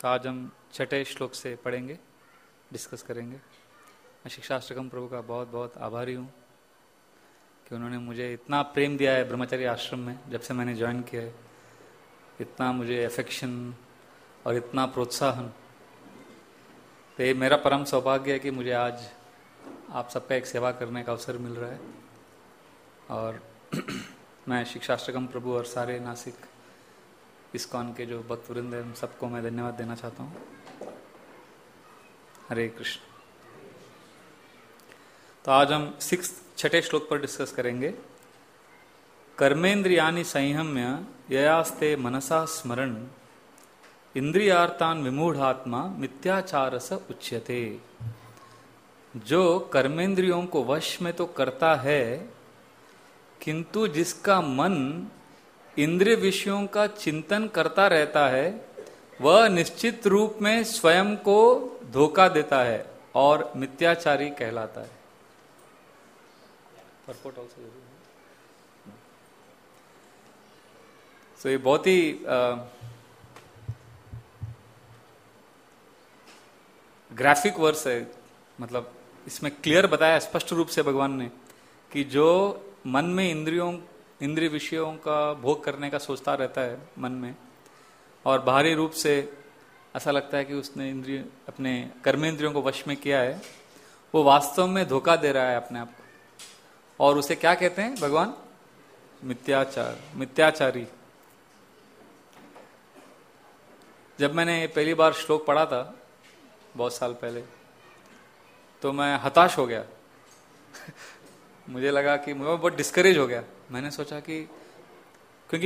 तो आज हम छठे श्लोक से पढ़ेंगे, डिस्कस करेंगे। मैं शिक्षाष्टकम प्रभु का बहुत बहुत आभारी हूँ कि उन्होंने मुझे इतना प्रेम दिया है ब्रह्मचर्य आश्रम में। जब से मैंने ज्वाइन किया है, इतना मुझे अफेक्शन और इतना प्रोत्साहन। तो ये मेरा परम सौभाग्य है कि मुझे आज आप सबका एक सेवा करने का अवसर मिल रहा है। और मैं शिक्षाष्टकम प्रभु और सारे नासिक इस्कॉन के जो भक्त वृंद हैं, सबको मैं धन्यवाद देना चाहता हूँ। हरे कृष्ण। तो आज हम छठे श्लोक पर डिस्कस करेंगे। कर्मेंद्रियानि संयम्य ययास्ते मनसा स्मरण इंद्रियार्थान विमूढ़ात्मा मिथ्याचारस उच्यते। जो कर्मेंद्रियों को वश में तो करता है, किंतु जिसका मन इंद्रिय विषयों का चिंतन करता रहता है, वह निश्चित रूप में स्वयं को धोखा देता है और मिथ्याचारी कहलाता है। तो ये बहुत ही ग्राफिक वर्स है। मतलब इसमें क्लियर बताया स्पष्ट रूप से भगवान ने कि जो मन में इंद्रिय विषयों का भोग करने का सोचता रहता है मन में, और बाहरी रूप से ऐसा लगता है कि उसने अपने कर्मेंद्रियों को वश में किया है, वो वास्तव में धोखा दे रहा है अपने आप को। और उसे क्या कहते हैं भगवान? मिथ्याचारी। जब मैंने पहली बार श्लोक पढ़ा था बहुत साल पहले, तो मैं हताश हो गया। मुझे लगा कि मैं बहुत डिस्करेज हो गया। मैंने सोचा कि क्योंकि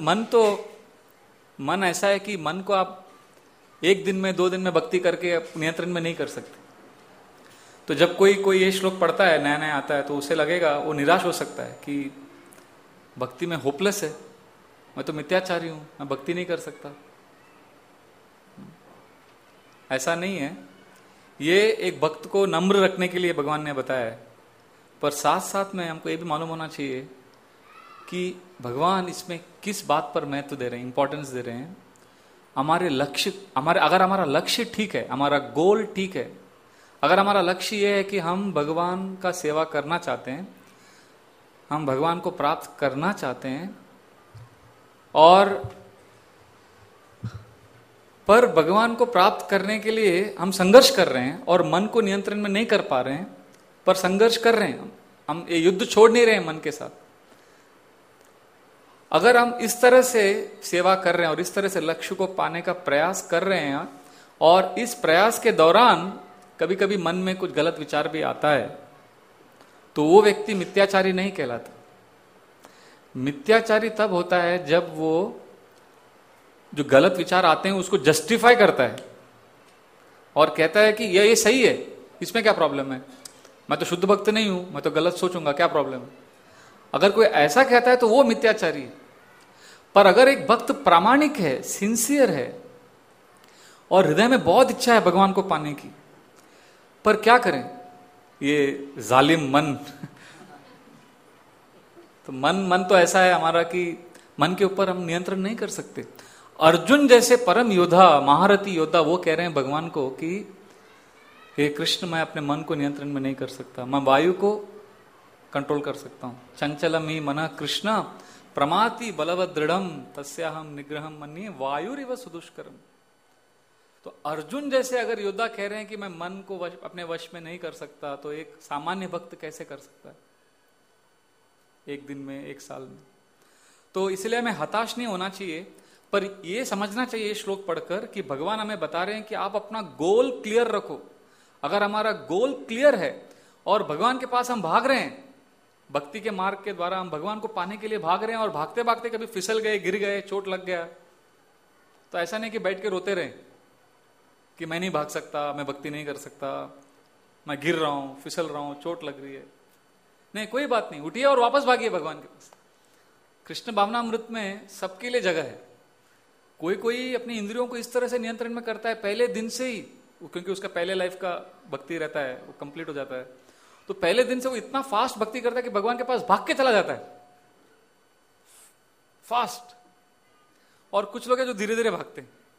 मन ऐसा है कि मन को आप एक दिन में 2 दिन में भक्ति करके नियंत्रण में नहीं कर सकते। तो जब कोई ये श्लोक पढ़ता है, नया नया आता है, तो उसे लगेगा, वो निराश हो सकता है कि भक्ति में होपलेस है, मैं तो मिथ्याचारी हूं, मैं भक्ति नहीं कर सकता। ऐसा नहीं है। ये एक भक्त को नम्र रखने के लिए भगवान ने बताया है, पर साथ साथ में हमको ये भी मालूम होना चाहिए कि भगवान इसमें किस बात पर महत्व दे रहे हैं, इंपॉर्टेंस दे रहे हैं। अगर हमारा लक्ष्य ठीक है, हमारा गोल ठीक है, अगर हमारा लक्ष्य ये है कि हम भगवान का सेवा करना चाहते हैं, हम भगवान को प्राप्त करना चाहते हैं, और पर भगवान को प्राप्त करने के लिए हम संघर्ष कर रहे हैं और मन को नियंत्रण में नहीं कर पा रहे हैं, पर संघर्ष कर रहे हैं, हम ये युद्ध छोड़ नहीं रहे हैं मन के साथ। अगर हम इस तरह से सेवा कर रहे हैं और इस तरह से लक्ष्य को पाने का प्रयास कर रहे हैं, और इस प्रयास के दौरान कभी कभी मन में कुछ गलत विचार भी आता है, तो वो व्यक्ति मिथ्याचारी नहीं कहलाता। मिथ्याचारी तब होता है जब वो जो गलत विचार आते हैं उसको जस्टिफाई करता है और कहता है कि ये सही है, इसमें क्या प्रॉब्लम है, मैं तो शुद्ध भक्त नहीं हूं, मैं तो गलत सोचूंगा, क्या प्रॉब्लम है। अगर कोई ऐसा कहता है तो वो मिथ्याचारी है। पर अगर एक भक्त प्रामाणिक है, सिंसियर है, और हृदय में बहुत इच्छा है भगवान को पाने की, पर क्या करें, ये जालिम मन तो मन तो ऐसा है हमारा कि मन के ऊपर हम नियंत्रण नहीं कर सकते। अर्जुन जैसे परम योद्धा, महारथी योद्धा, वो कह रहे हैं भगवान को कि हे कृष्ण, मैं अपने मन को नियंत्रण में नहीं कर सकता, मैं वायु को कंट्रोल कर सकता हूं। चंचलम ही मन कृष्ण प्रमाति बलवद दृढ़म तस्याहम निग्रहम मन्ये वायुरिव सुदुष्करम। तो अर्जुन जैसे अगर योद्धा कह रहे हैं कि मैं मन को अपने वश में नहीं कर सकता, तो एक सामान्य भक्त कैसे कर सकता है, एक दिन में, एक साल में। तो इसलिए हमें हताश नहीं होना चाहिए, पर यह समझना चाहिए श्लोक पढ़कर कि भगवान हमें बता रहे हैं कि आप अपना गोल क्लियर रखो। अगर हमारा गोल क्लियर है और भगवान के पास हम भाग रहे हैं, भक्ति के मार्ग के द्वारा हम भगवान को पाने के लिए भाग रहे हैं, और भागते भागते कभी फिसल गए, गिर गए, चोट लग गया, तो ऐसा नहीं कि बैठ के रोते रहे कि मैं नहीं भाग सकता, मैं भक्ति नहीं कर सकता, मैं गिर रहा हूं, फिसल रहा हूं, चोट लग रही है। नहीं, कोई बात नहीं, उठिए और वापस भागिए भगवान के पास। कृष्ण भावनामृत में सबके लिए जगह है। कोई अपनी इंद्रियों को इस तरह से नियंत्रण में करता है पहले दिन से ही, क्योंकि उसका पहले लाइफ का भक्ति रहता है, वो कंप्लीट हो जाता है, तो पहले दिन से वो इतना फास्ट भक्ति करता है कि भगवान के पास भाग के चला जाता है फास्ट। और कुछ लोग हैं जो धीरे धीरे भागते हैं,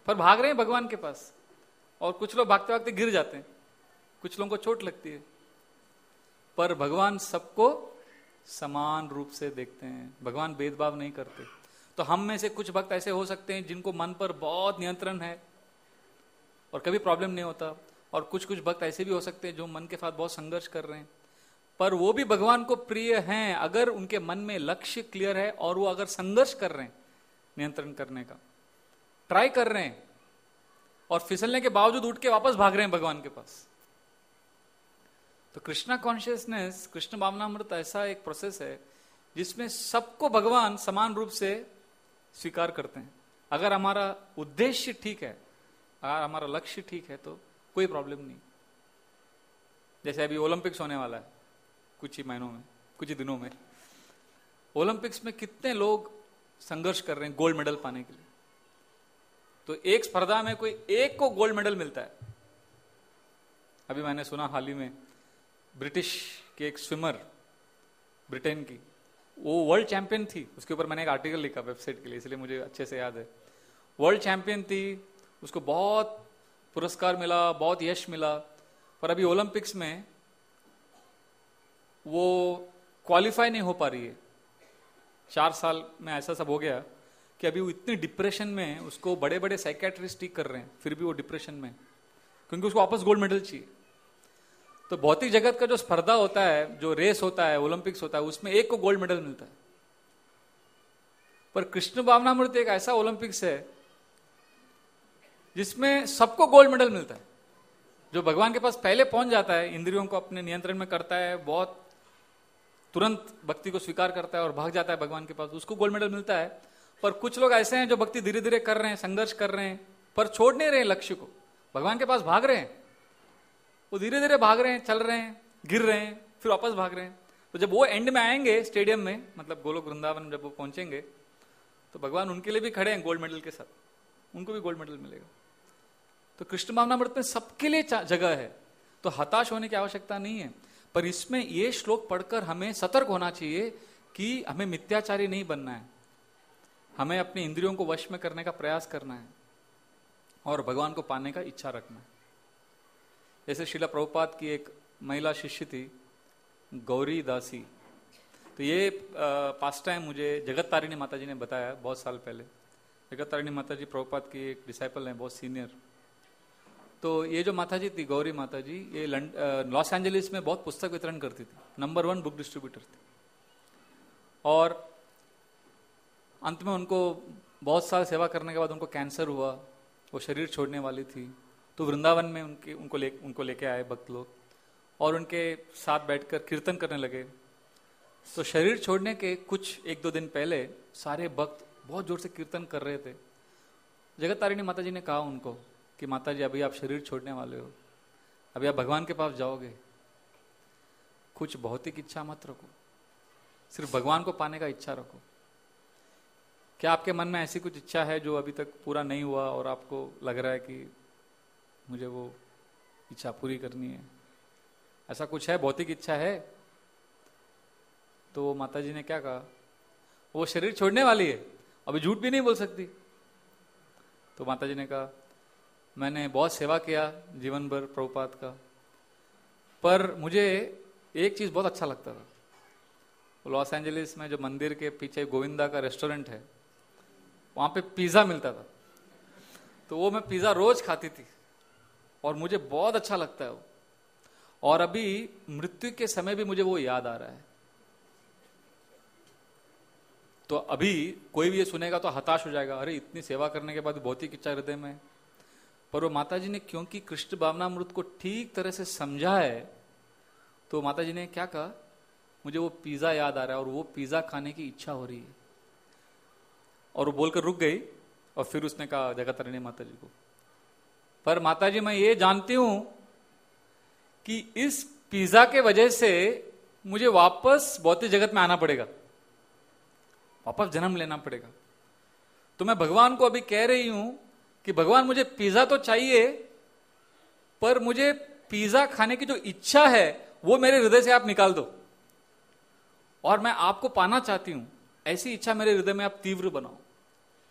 पर भाग रहे हैं भगवान के पास। और कुछ लोग भागते भागते गिर जाते हैं, कुछ लोगों को चोट लगती है, पर भगवान सबको समान रूप से देखते हैं, भगवान भेदभाव नहीं करते। तो हम में से कुछ भक्त ऐसे हो सकते हैं जिनको मन पर बहुत नियंत्रण है और कभी प्रॉब्लम नहीं होता, और कुछ कुछ भक्त ऐसे भी हो सकते हैं जो मन के साथ बहुत संघर्ष कर रहे हैं, पर वो भी भगवान को प्रिय हैं अगर उनके मन में लक्ष्य क्लियर है और वो अगर संघर्ष कर रहे हैं, नियंत्रण करने का ट्राई कर रहे हैं और फिसलने के बावजूद उठ के वापस भाग रहे हैं भगवान के पास। तो कृष्णा कॉन्शियसनेस, कृष्ण भावनामृत ऐसा एक प्रोसेस है जिसमें सबको भगवान समान रूप से स्वीकार करते हैं। अगर हमारा उद्देश्य ठीक है, अगर हमारा लक्ष्य ठीक है तो कोई प्रॉब्लम नहीं। जैसे अभी ओलंपिक्स होने वाला है कुछ ही महीनों में, कुछ ही दिनों में। ओलंपिक्स में कितने लोग संघर्ष कर रहे हैं गोल्ड मेडल पाने के लिए। तो एक स्पर्धा में कोई एक को गोल्ड मेडल मिलता है। अभी मैंने सुना हाल ही में ब्रिटिश की एक स्विमर, ब्रिटेन की, वो वर्ल्ड चैंपियन थी। उसके ऊपर मैंने एक आर्टिकल लिखा वेबसाइट के लिए, इसलिए मुझे अच्छे से याद है। वर्ल्ड चैंपियन थी, उसको बहुत पुरस्कार मिला, बहुत यश मिला, पर अभी ओलंपिक्स में वो क्वालिफाई नहीं हो पा रही है। 4 साल में ऐसा सब हो गया कि अभी वो इतनी डिप्रेशन में, उसको बड़े बड़े साइकेट्रिस्ट ठीक कर रहे हैं, फिर भी वो डिप्रेशन में, क्योंकि उसको वापस गोल्ड मेडल चाहिए। तो भौतिक जगत का जो स्पर्धा होता है, जो रेस होता है, ओलंपिक्स होता है, उसमें एक को गोल्ड मेडल मिलता है। पर कृष्ण भावनामृत एक ऐसा ओलंपिक्स है जिसमें सबको गोल्ड मेडल मिलता है। जो भगवान के पास पहले पहुंच जाता है, इंद्रियों को अपने नियंत्रण में करता है, बहुत तुरंत भक्ति को स्वीकार करता है और भाग जाता है भगवान के पास, उसको गोल्ड मेडल मिलता है। पर कुछ लोग ऐसे हैं जो भक्ति धीरे धीरे कर रहे हैं, संघर्ष कर रहे हैं, पर छोड़ नहीं रहे हैं लक्ष्य को, भगवान के पास भाग रहे हैं। वो धीरे धीरे भाग रहे हैं, चल रहे हैं, गिर रहे हैं, फिर वापस भाग रहे हैं। तो जब वो एंड में आएंगे स्टेडियम में, मतलब गोलोक वृंदावन, जब वो पहुंचेंगे तो भगवान उनके लिए भी खड़े हैं गोल्ड मेडल के साथ, उनको भी गोल्ड मेडल मिलेगा। तो कृष्ण भावनामृत में सबके लिए जगह है, तो हताश होने की आवश्यकता नहीं है। पर इसमें ये श्लोक पढ़कर हमें सतर्क होना चाहिए कि हमें मिथ्याचारी नहीं बनना है, हमें अपनी इंद्रियों को वश में करने का प्रयास करना है और भगवान को पाने का इच्छा रखना है। जैसे श्रीला प्रभुपाद की एक महिला शिष्य थी, गौरी दासी। तो ये पास टाइम मुझे जगत तारिणी माता जी ने बताया बहुत साल पहले। जगत तारिणी माता जी प्रभुपाद की एक डिसाइपल हैं, बहुत सीनियर। तो ये जो माता जी थी, गौरी माता जी, ये लॉस एंजलिस में बहुत पुस्तक वितरण करती थी, नंबर 1 बुक डिस्ट्रीब्यूटर थी। और अंत में उनको बहुत साल सेवा करने के बाद उनको कैंसर हुआ, वो शरीर छोड़ने वाली थी। तो वृंदावन में उनको लेके आए भक्त लोग और उनके साथ बैठकर कीर्तन करने लगे। तो शरीर छोड़ने के कुछ 1-2 दिन पहले सारे भक्त बहुत जोर से कीर्तन कर रहे थे। जगत तारिणी माता जी ने कहा उनको कि माता जी, अभी आप शरीर छोड़ने वाले हो, अभी आप भगवान के पास जाओगे, कुछ भौतिक इच्छा मत रखो, सिर्फ भगवान को पाने का इच्छा रखो। क्या आपके मन में ऐसी कुछ इच्छा है जो अभी तक पूरा नहीं हुआ और आपको लग रहा है कि मुझे वो इच्छा पूरी करनी है? ऐसा कुछ है, भौतिक इच्छा है? तो माता जी ने क्या कहा, वो शरीर छोड़ने वाली है, अभी झूठ भी नहीं बोल सकती। तो माता जी ने कहा, मैंने बहुत सेवा किया जीवन भर प्रभुपाद का, पर मुझे एक चीज बहुत अच्छा लगता था। लॉस एंजलिस में जो मंदिर के पीछे गोविंदा का रेस्टोरेंट है, वहां पे पिज्जा मिलता था। तो वो मैं पिज्जा रोज खाती थी और मुझे बहुत अच्छा लगता है वो। और अभी मृत्यु के समय भी मुझे वो याद आ रहा है। तो अभी कोई भी ये सुनेगा तो हताश हो जाएगा, अरे इतनी सेवा करने के बाद भौतिक इच्छा हृदय में। पर वो माता जी ने क्योंकि कृष्ण भावनामृत को ठीक तरह से समझा है, तो माता जी ने क्या कहा, मुझे वो पिज्जा याद आ रहा है और वो पिज्जा खाने की इच्छा हो रही है। और वो बोलकर रुक गई और फिर उसने कहा जगत तारिणी माता जी को, पर माता जी मैं ये जानती हूं कि इस पिज्जा के वजह से मुझे वापस भौतिक जगत में आना पड़ेगा, वापस जन्म लेना पड़ेगा। तो मैं भगवान को अभी कह रही हूं कि भगवान मुझे पिज्जा तो चाहिए, पर मुझे पिज्जा खाने की जो इच्छा है वो मेरे हृदय से आप निकाल दो, और मैं आपको पाना चाहती हूं, ऐसी इच्छा मेरे हृदय में आप तीव्र बनाओ।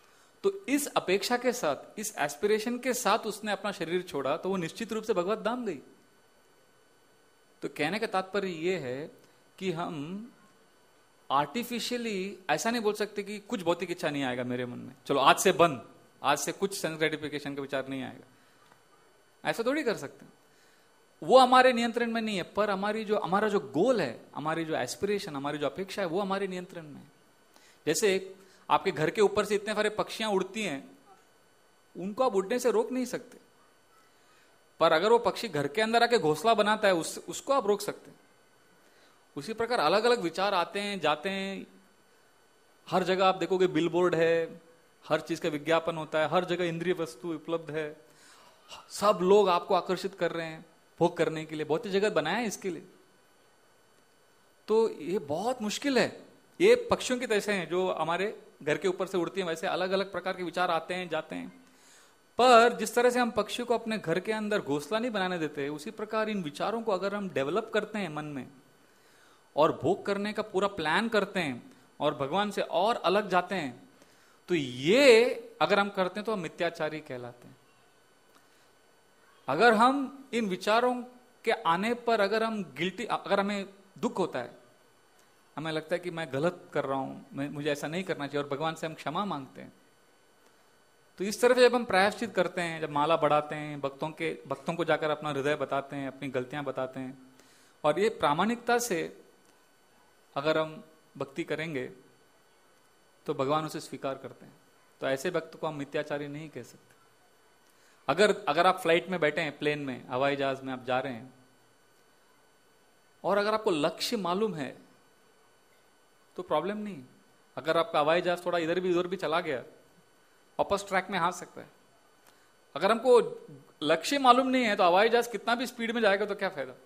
तो इस अपेक्षा के साथ, इस एस्पिरेशन के साथ उसने अपना शरीर छोड़ा, तो वो निश्चित रूप से भगवत धाम गई। तो कहने का तात्पर्य ये है कि हम आर्टिफिशियली ऐसा नहीं बोल सकते कि कुछ भौतिक इच्छा नहीं आएगा मेरे मन में, चलो आज से बंद, आज से कुछ सेंस ग्रेटिफिकेशन का विचार नहीं आएगा, ऐसा थोड़ी कर सकते। वो हमारे नियंत्रण में नहीं है, पर हमारा जो गोल है, हमारी जो एस्पिरेशन, हमारी जो अपेक्षा है, वो हमारे नियंत्रण में है। जैसे आपके घर के ऊपर से इतने सारे पक्षियां उड़ती हैं, उनको आप उड़ने से रोक नहीं सकते, पर अगर वो पक्षी घर के अंदर आके घोंसला बनाता है, उसको आप रोक सकते हैं। उसी प्रकार अलग अलग विचार आते हैं जाते हैं, हर जगह आप देखोगे बिलबोर्ड है, हर चीज का विज्ञापन होता है, हर जगह इंद्रिय वस्तु उपलब्ध है, सब लोग आपको आकर्षित कर रहे हैं भोग करने के लिए, बहुत ही जगत बनाया है इसके लिए। तो ये बहुत मुश्किल है। ये पक्षियों की तरह हैं जो हमारे घर के ऊपर से उड़ती हैं, वैसे अलग अलग प्रकार के विचार आते हैं जाते हैं, पर जिस तरह से हम पक्षी को अपने घर के अंदर घोंसला नहीं बनाने देते, उसी प्रकार इन विचारों को अगर हम डेवलप करते हैं मन में और भोग करने का पूरा प्लान करते हैं और भगवान से और अलग जाते हैं, तो ये अगर हम करते हैं तो हम मिथ्याचारी कहलाते हैं। अगर हम इन विचारों के आने पर अगर हम गिल्टी, अगर हमें दुख होता है, हमें लगता है कि मैं गलत कर रहा हूं, मुझे ऐसा नहीं करना चाहिए, और भगवान से हम क्षमा मांगते हैं, तो इस तरह से जब हम प्रायश्चित करते हैं, जब माला बढ़ाते हैं, भक्तों को जाकर अपना हृदय बताते हैं, अपनी गलतियां बताते हैं, और ये प्रामाणिकता से अगर हम भक्ति करेंगे तो भगवान उसे स्वीकार करते हैं। तो ऐसे भक्त को हम मिथ्याचारी नहीं कह सकते। अगर आप फ्लाइट में बैठे हैं, प्लेन में, हवाई जहाज में आप जा रहे हैं, और अगर आपको लक्ष्य मालूम है तो प्रॉब्लम नहीं। अगर आपका हवाई जहाज थोड़ा इधर भी उधर भी चला गया, वापस ट्रैक में आ सकता है। अगर हमको लक्ष्य मालूम नहीं है तो हवाई जहाज कितना भी स्पीड में जाएगा तो क्या फायदा।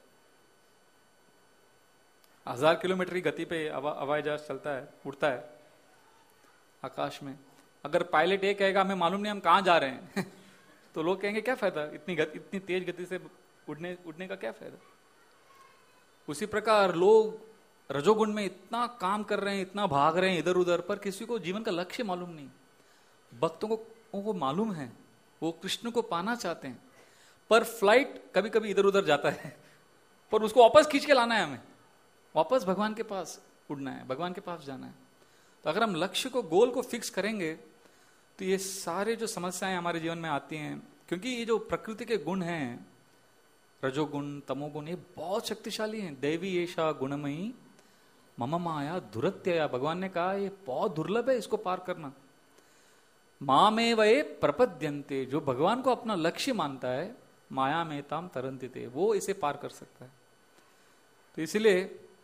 1000 किलोमीटर की गति पे हवाई जहाज चलता है, उड़ता है आकाश में। अगर पायलट ये कहेगा हमें मालूम नहीं हम कहां जा रहे हैं तो लोग कहेंगे क्या फायदा, इतनी तेज गति से उड़ने का क्या फायदा। उसी प्रकार लोग रजोगुण में इतना काम कर रहे हैं, इतना भाग रहे हैं इधर उधर, पर किसी को जीवन का लक्ष्य मालूम नहीं। भक्तों को मालूम है, वो कृष्ण को पाना चाहते हैं, पर फ्लाइट कभी कभी इधर उधर जाता है, पर उसको वापस खींच के लाना है, हमें वापस भगवान के पास उड़ना है, भगवान के पास जाना है। तो अगर हम लक्ष्य को, गोल को फिक्स करेंगे तो ये सारे जो समस्याएं हमारे जीवन में आती हैं, क्योंकि ये जो प्रकृति के गुण हैं, रजोगुण तमोगुण, ये बहुत शक्तिशाली हैं। देवी ऐशा गुणमयी मम माया दुरत्यया, भगवान ने कहा ये बहुत दुर्लभ है इसको पार करना। मामे वे प्रपद्यन्ते, जो भगवान को अपना लक्ष्य मानता है, माया में ताम तरंतिते, वो इसे पार कर सकता है। तो इसलिए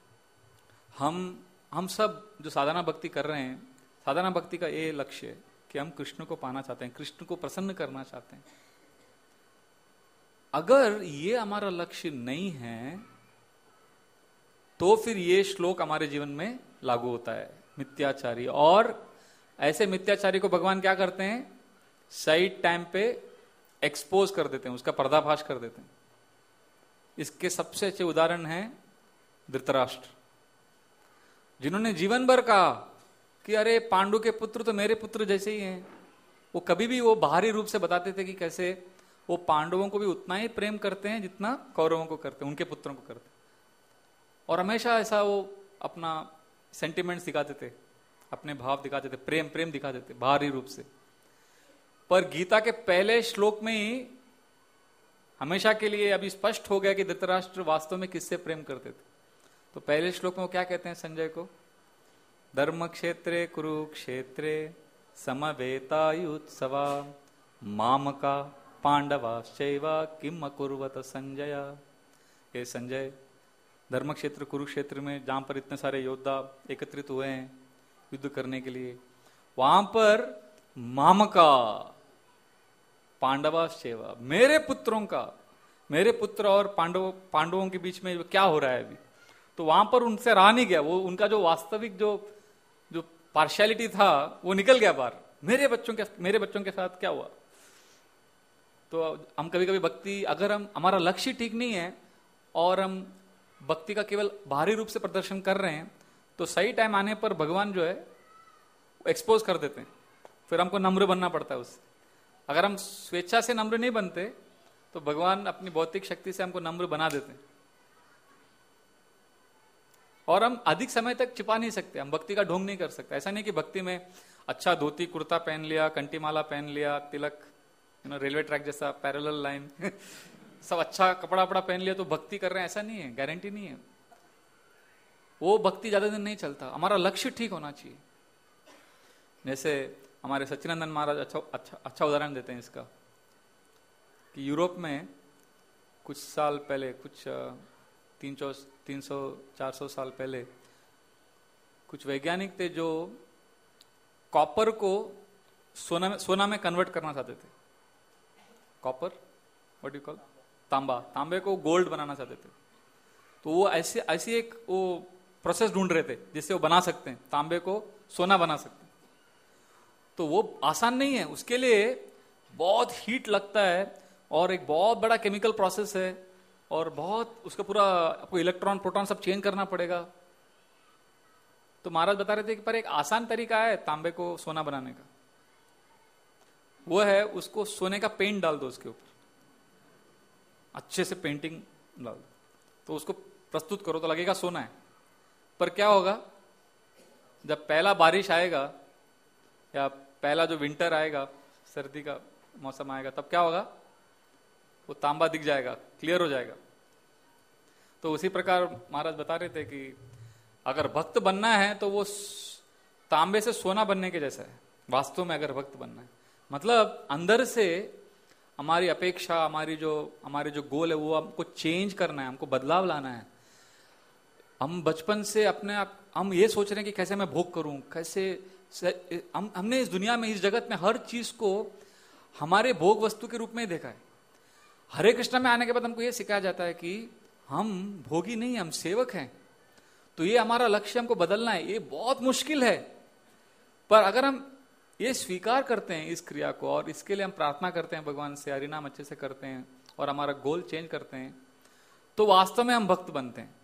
हम सब जो साधना भक्ति कर रहे हैं, साधना भक्ति का ये लक्ष्य है कि हम कृष्ण को पाना चाहते हैं, कृष्ण को प्रसन्न करना चाहते हैं। अगर ये हमारा लक्ष्य नहीं है तो फिर ये श्लोक हमारे जीवन में लागू होता है, मिथ्याचारी। और ऐसे मिथ्याचारी को भगवान क्या करते हैं, सही टाइम पे एक्सपोज कर देते हैं, उसका पर्दाफाश कर देते हैं। इसके सबसे अच्छे उदाहरण हैं धृतराष्ट्र, जिन्होंने जीवन भर कहा कि अरे पांडु के पुत्र तो मेरे पुत्र जैसे ही हैं। वो कभी भी वो बाहरी रूप से बताते थे कि कैसे वो पांडवों को भी उतना ही प्रेम करते हैं जितना कौरवों को करते हैं, उनके पुत्रों को करते हैं। और हमेशा ऐसा वो अपना सेंटिमेंट्स दिखाते थे, अपने भाव दिखाते थे, प्रेम दिखाते थे बाहरी रूप से। पर गीता के पहले श्लोक में ही हमेशा के लिए अभी स्पष्ट हो गया कि धृतराष्ट्र वास्तव में किससे प्रेम करते थे। तो पहले श्लोक में वो क्या कहते हैं संजय को, धर्म क्षेत्रे कुरुक्षेत्रे समवेतायुत्सवा मामका पांडवाश्चैव किम अकुर्वत संजय। ये संजय, धर्म क्षेत्र कुरुक्षेत्र में जहां पर इतने सारे योद्धा एकत्रित हुए हैं युद्ध करने के लिए, वहां पर मामका पांडवाश्चैव, मेरे पुत्रों का, मेरे पुत्र और पांडवों के बीच में क्या हो रहा है अभी, तो वहां पर उनसे रहा नहीं गया। वो उनका जो वास्तविक जो पार्शियलिटी था वो निकल गया बाहर। मेरे बच्चों के साथ क्या हुआ। तो हम कभी कभी भक्ति, अगर हमारा लक्ष्य ठीक नहीं है और हम भक्ति का केवल बाहरी रूप से प्रदर्शन कर रहे हैं, तो सही टाइम आने पर भगवान जो है एक्सपोज कर देते हैं फिर हमको नम्र बनना पड़ता है उससे। अगर हम स्वेच्छा से नम्र नहीं बनते तो भगवान अपनी भौतिक शक्ति से हमको नम्र बना देते हैं। और हम अधिक समय तक छिपा नहीं सकते, हम भक्ति का ढोंग नहीं कर सकते। ऐसा नहीं कि भक्ति में अच्छा धोती कुर्ता पहन लिया, कंटीमाला पहन लिया, तिलक, रेलवे ट्रैक जैसा पैरेलल लाइन सब अच्छा कपड़ा वपड़ा पहन लिया तो भक्ति कर रहे हैं, ऐसा नहीं है, गारंटी नहीं है। वो भक्ति ज्यादा दिन नहीं चलता। हमारा लक्ष्य ठीक होना चाहिए। जैसे हमारे सच्चिदानंद महाराज अच्छा उदाहरण देते हैं इसका, कि यूरोप में कुछ साल पहले, कुछ 300-400 साल पहले कुछ वैज्ञानिक थे जो कॉपर को सोना में कन्वर्ट करना चाहते थे। कॉपर, व्हाट यू कॉल, तांबे को गोल्ड बनाना चाहते थे। तो वो ऐसी एक वो प्रोसेस ढूंढ रहे थे जिससे वो बना सकते हैं, तांबे को सोना बना सकते हैं। तो वो आसान नहीं है, उसके लिए बहुत हीट लगता है और एक बहुत बड़ा केमिकल प्रोसेस है और बहुत उसका पूरा आपको इलेक्ट्रॉन प्रोटॉन सब चेंज करना पड़ेगा। तो महाराज बता रहे थे कि पर एक आसान तरीका है तांबे को सोना बनाने का, वो है उसको सोने का पेंट डाल दो उसके ऊपर, अच्छे से पेंटिंग डाल दो तो उसको प्रस्तुत करो तो लगेगा सोना है। पर क्या होगा, जब पहला बारिश आएगा या पहला जो विंटर आएगा, सर्दी का मौसम आएगा, तब क्या होगा, वो तांबा दिख जाएगा, क्लियर हो जाएगा। तो उसी प्रकार महाराज बता रहे थे कि अगर भक्त बनना है तो वो तांबे से सोना बनने के जैसा है वास्तव में। अगर भक्त बनना है मतलब अंदर से हमारी अपेक्षा, हमारे जो गोल है वो हमको चेंज करना है, हमको बदलाव लाना है। हम बचपन से अपने आप हम ये सोच रहे हैं कि कैसे मैं भोग करूं, कैसे हमने इस दुनिया में, इस जगत में हर चीज को हमारे भोग वस्तु के रूप में देखा है। हरे कृष्ण में आने के बाद हमको ये सिखाया जाता है कि हम भोगी नहीं, हम सेवक हैं। तो ये हमारा लक्ष्य, हमको बदलना है। ये बहुत मुश्किल है, पर अगर हम ये स्वीकार करते हैं इस क्रिया को और इसके लिए हम प्रार्थना करते हैं भगवान से, हरिनाम अच्छे से करते हैं और हमारा गोल चेंज करते हैं, तो वास्तव में हम भक्त बनते हैं।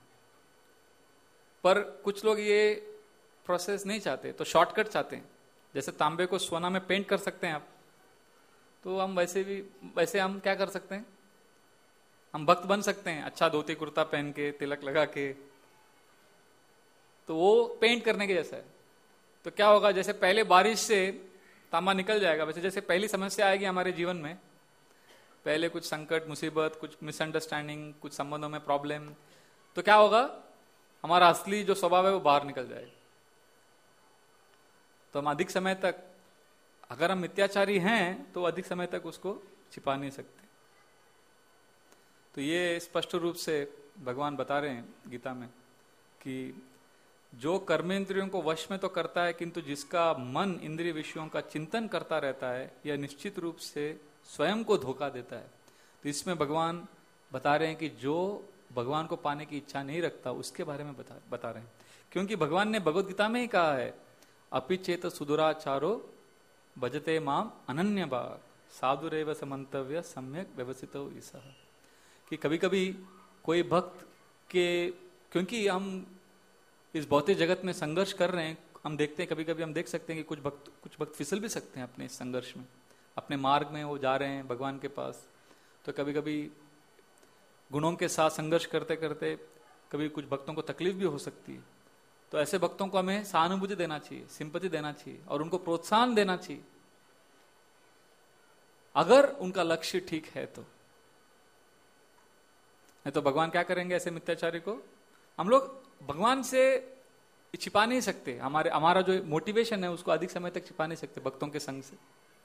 पर कुछ लोग ये प्रोसेस नहीं चाहते, तो शॉर्टकट चाहते हैं। जैसे तांबे को सोना में पेंट कर सकते हैं आप, तो हम वैसे हम क्या कर सकते हैं, हम भक्त बन सकते हैं अच्छा धोती कुर्ता पहन के, तिलक लगा के। तो वो पेंट करने के जैसा है। तो क्या होगा, जैसे पहले बारिश से तांबा निकल जाएगा, वैसे जैसे पहली समस्या आएगी हमारे जीवन में, पहले कुछ संकट, मुसीबत, कुछ मिसअंडरस्टैंडिंग, कुछ संबंधों में प्रॉब्लम, तो क्या होगा, हमारा असली जो स्वभाव है वो बाहर निकल जाएगा। तो हम अधिक समय तक, अगर हम मिथ्याचारी हैं तो अधिक समय तक उसको छिपा नहीं सकते। तो ये स्पष्ट रूप से भगवान बता रहे हैं गीता में कि जो कर्मेंद्रियों को वश में तो करता है, किंतु जिसका मन इंद्रिय विषयों का चिंतन करता रहता है, यह निश्चित रूप से स्वयं को धोखा देता है। तो इसमें भगवान बता रहे हैं कि जो भगवान को पाने की इच्छा नहीं रखता उसके बारे में बता रहे हैं। क्योंकि भगवान ने भगवद गीता में ही कहा है, अपिचेत सुदुराचारो भजते माम अनन्य भाग साधुरेव समंतव्य सम्यक व्यवस्थितो ईसा। कि कभी कभी कोई भक्त के, क्योंकि हम इस भौतिक जगत में संघर्ष कर रहे हैं, हम देखते हैं, कभी कभी हम देख सकते हैं कि कुछ भक्त फिसल भी सकते हैं अपने इस संघर्ष में, अपने मार्ग में वो जा रहे हैं भगवान के पास। तो कभी कभी गुणों के साथ संघर्ष करते करते कभी कुछ भक्तों को तकलीफ भी हो सकती है। तो ऐसे भक्तों को हमें सहानुभूति देना चाहिए, सिंपैथी देना चाहिए और उनको प्रोत्साहन देना चाहिए, अगर उनका लक्ष्य ठीक है तो। नहीं तो भगवान क्या करेंगे ऐसे मिथ्याचारी को। हम लोग भगवान से छिपा नहीं सकते, हमारा जो मोटिवेशन है उसको अधिक समय तक छिपा नहीं सकते भक्तों के संग से।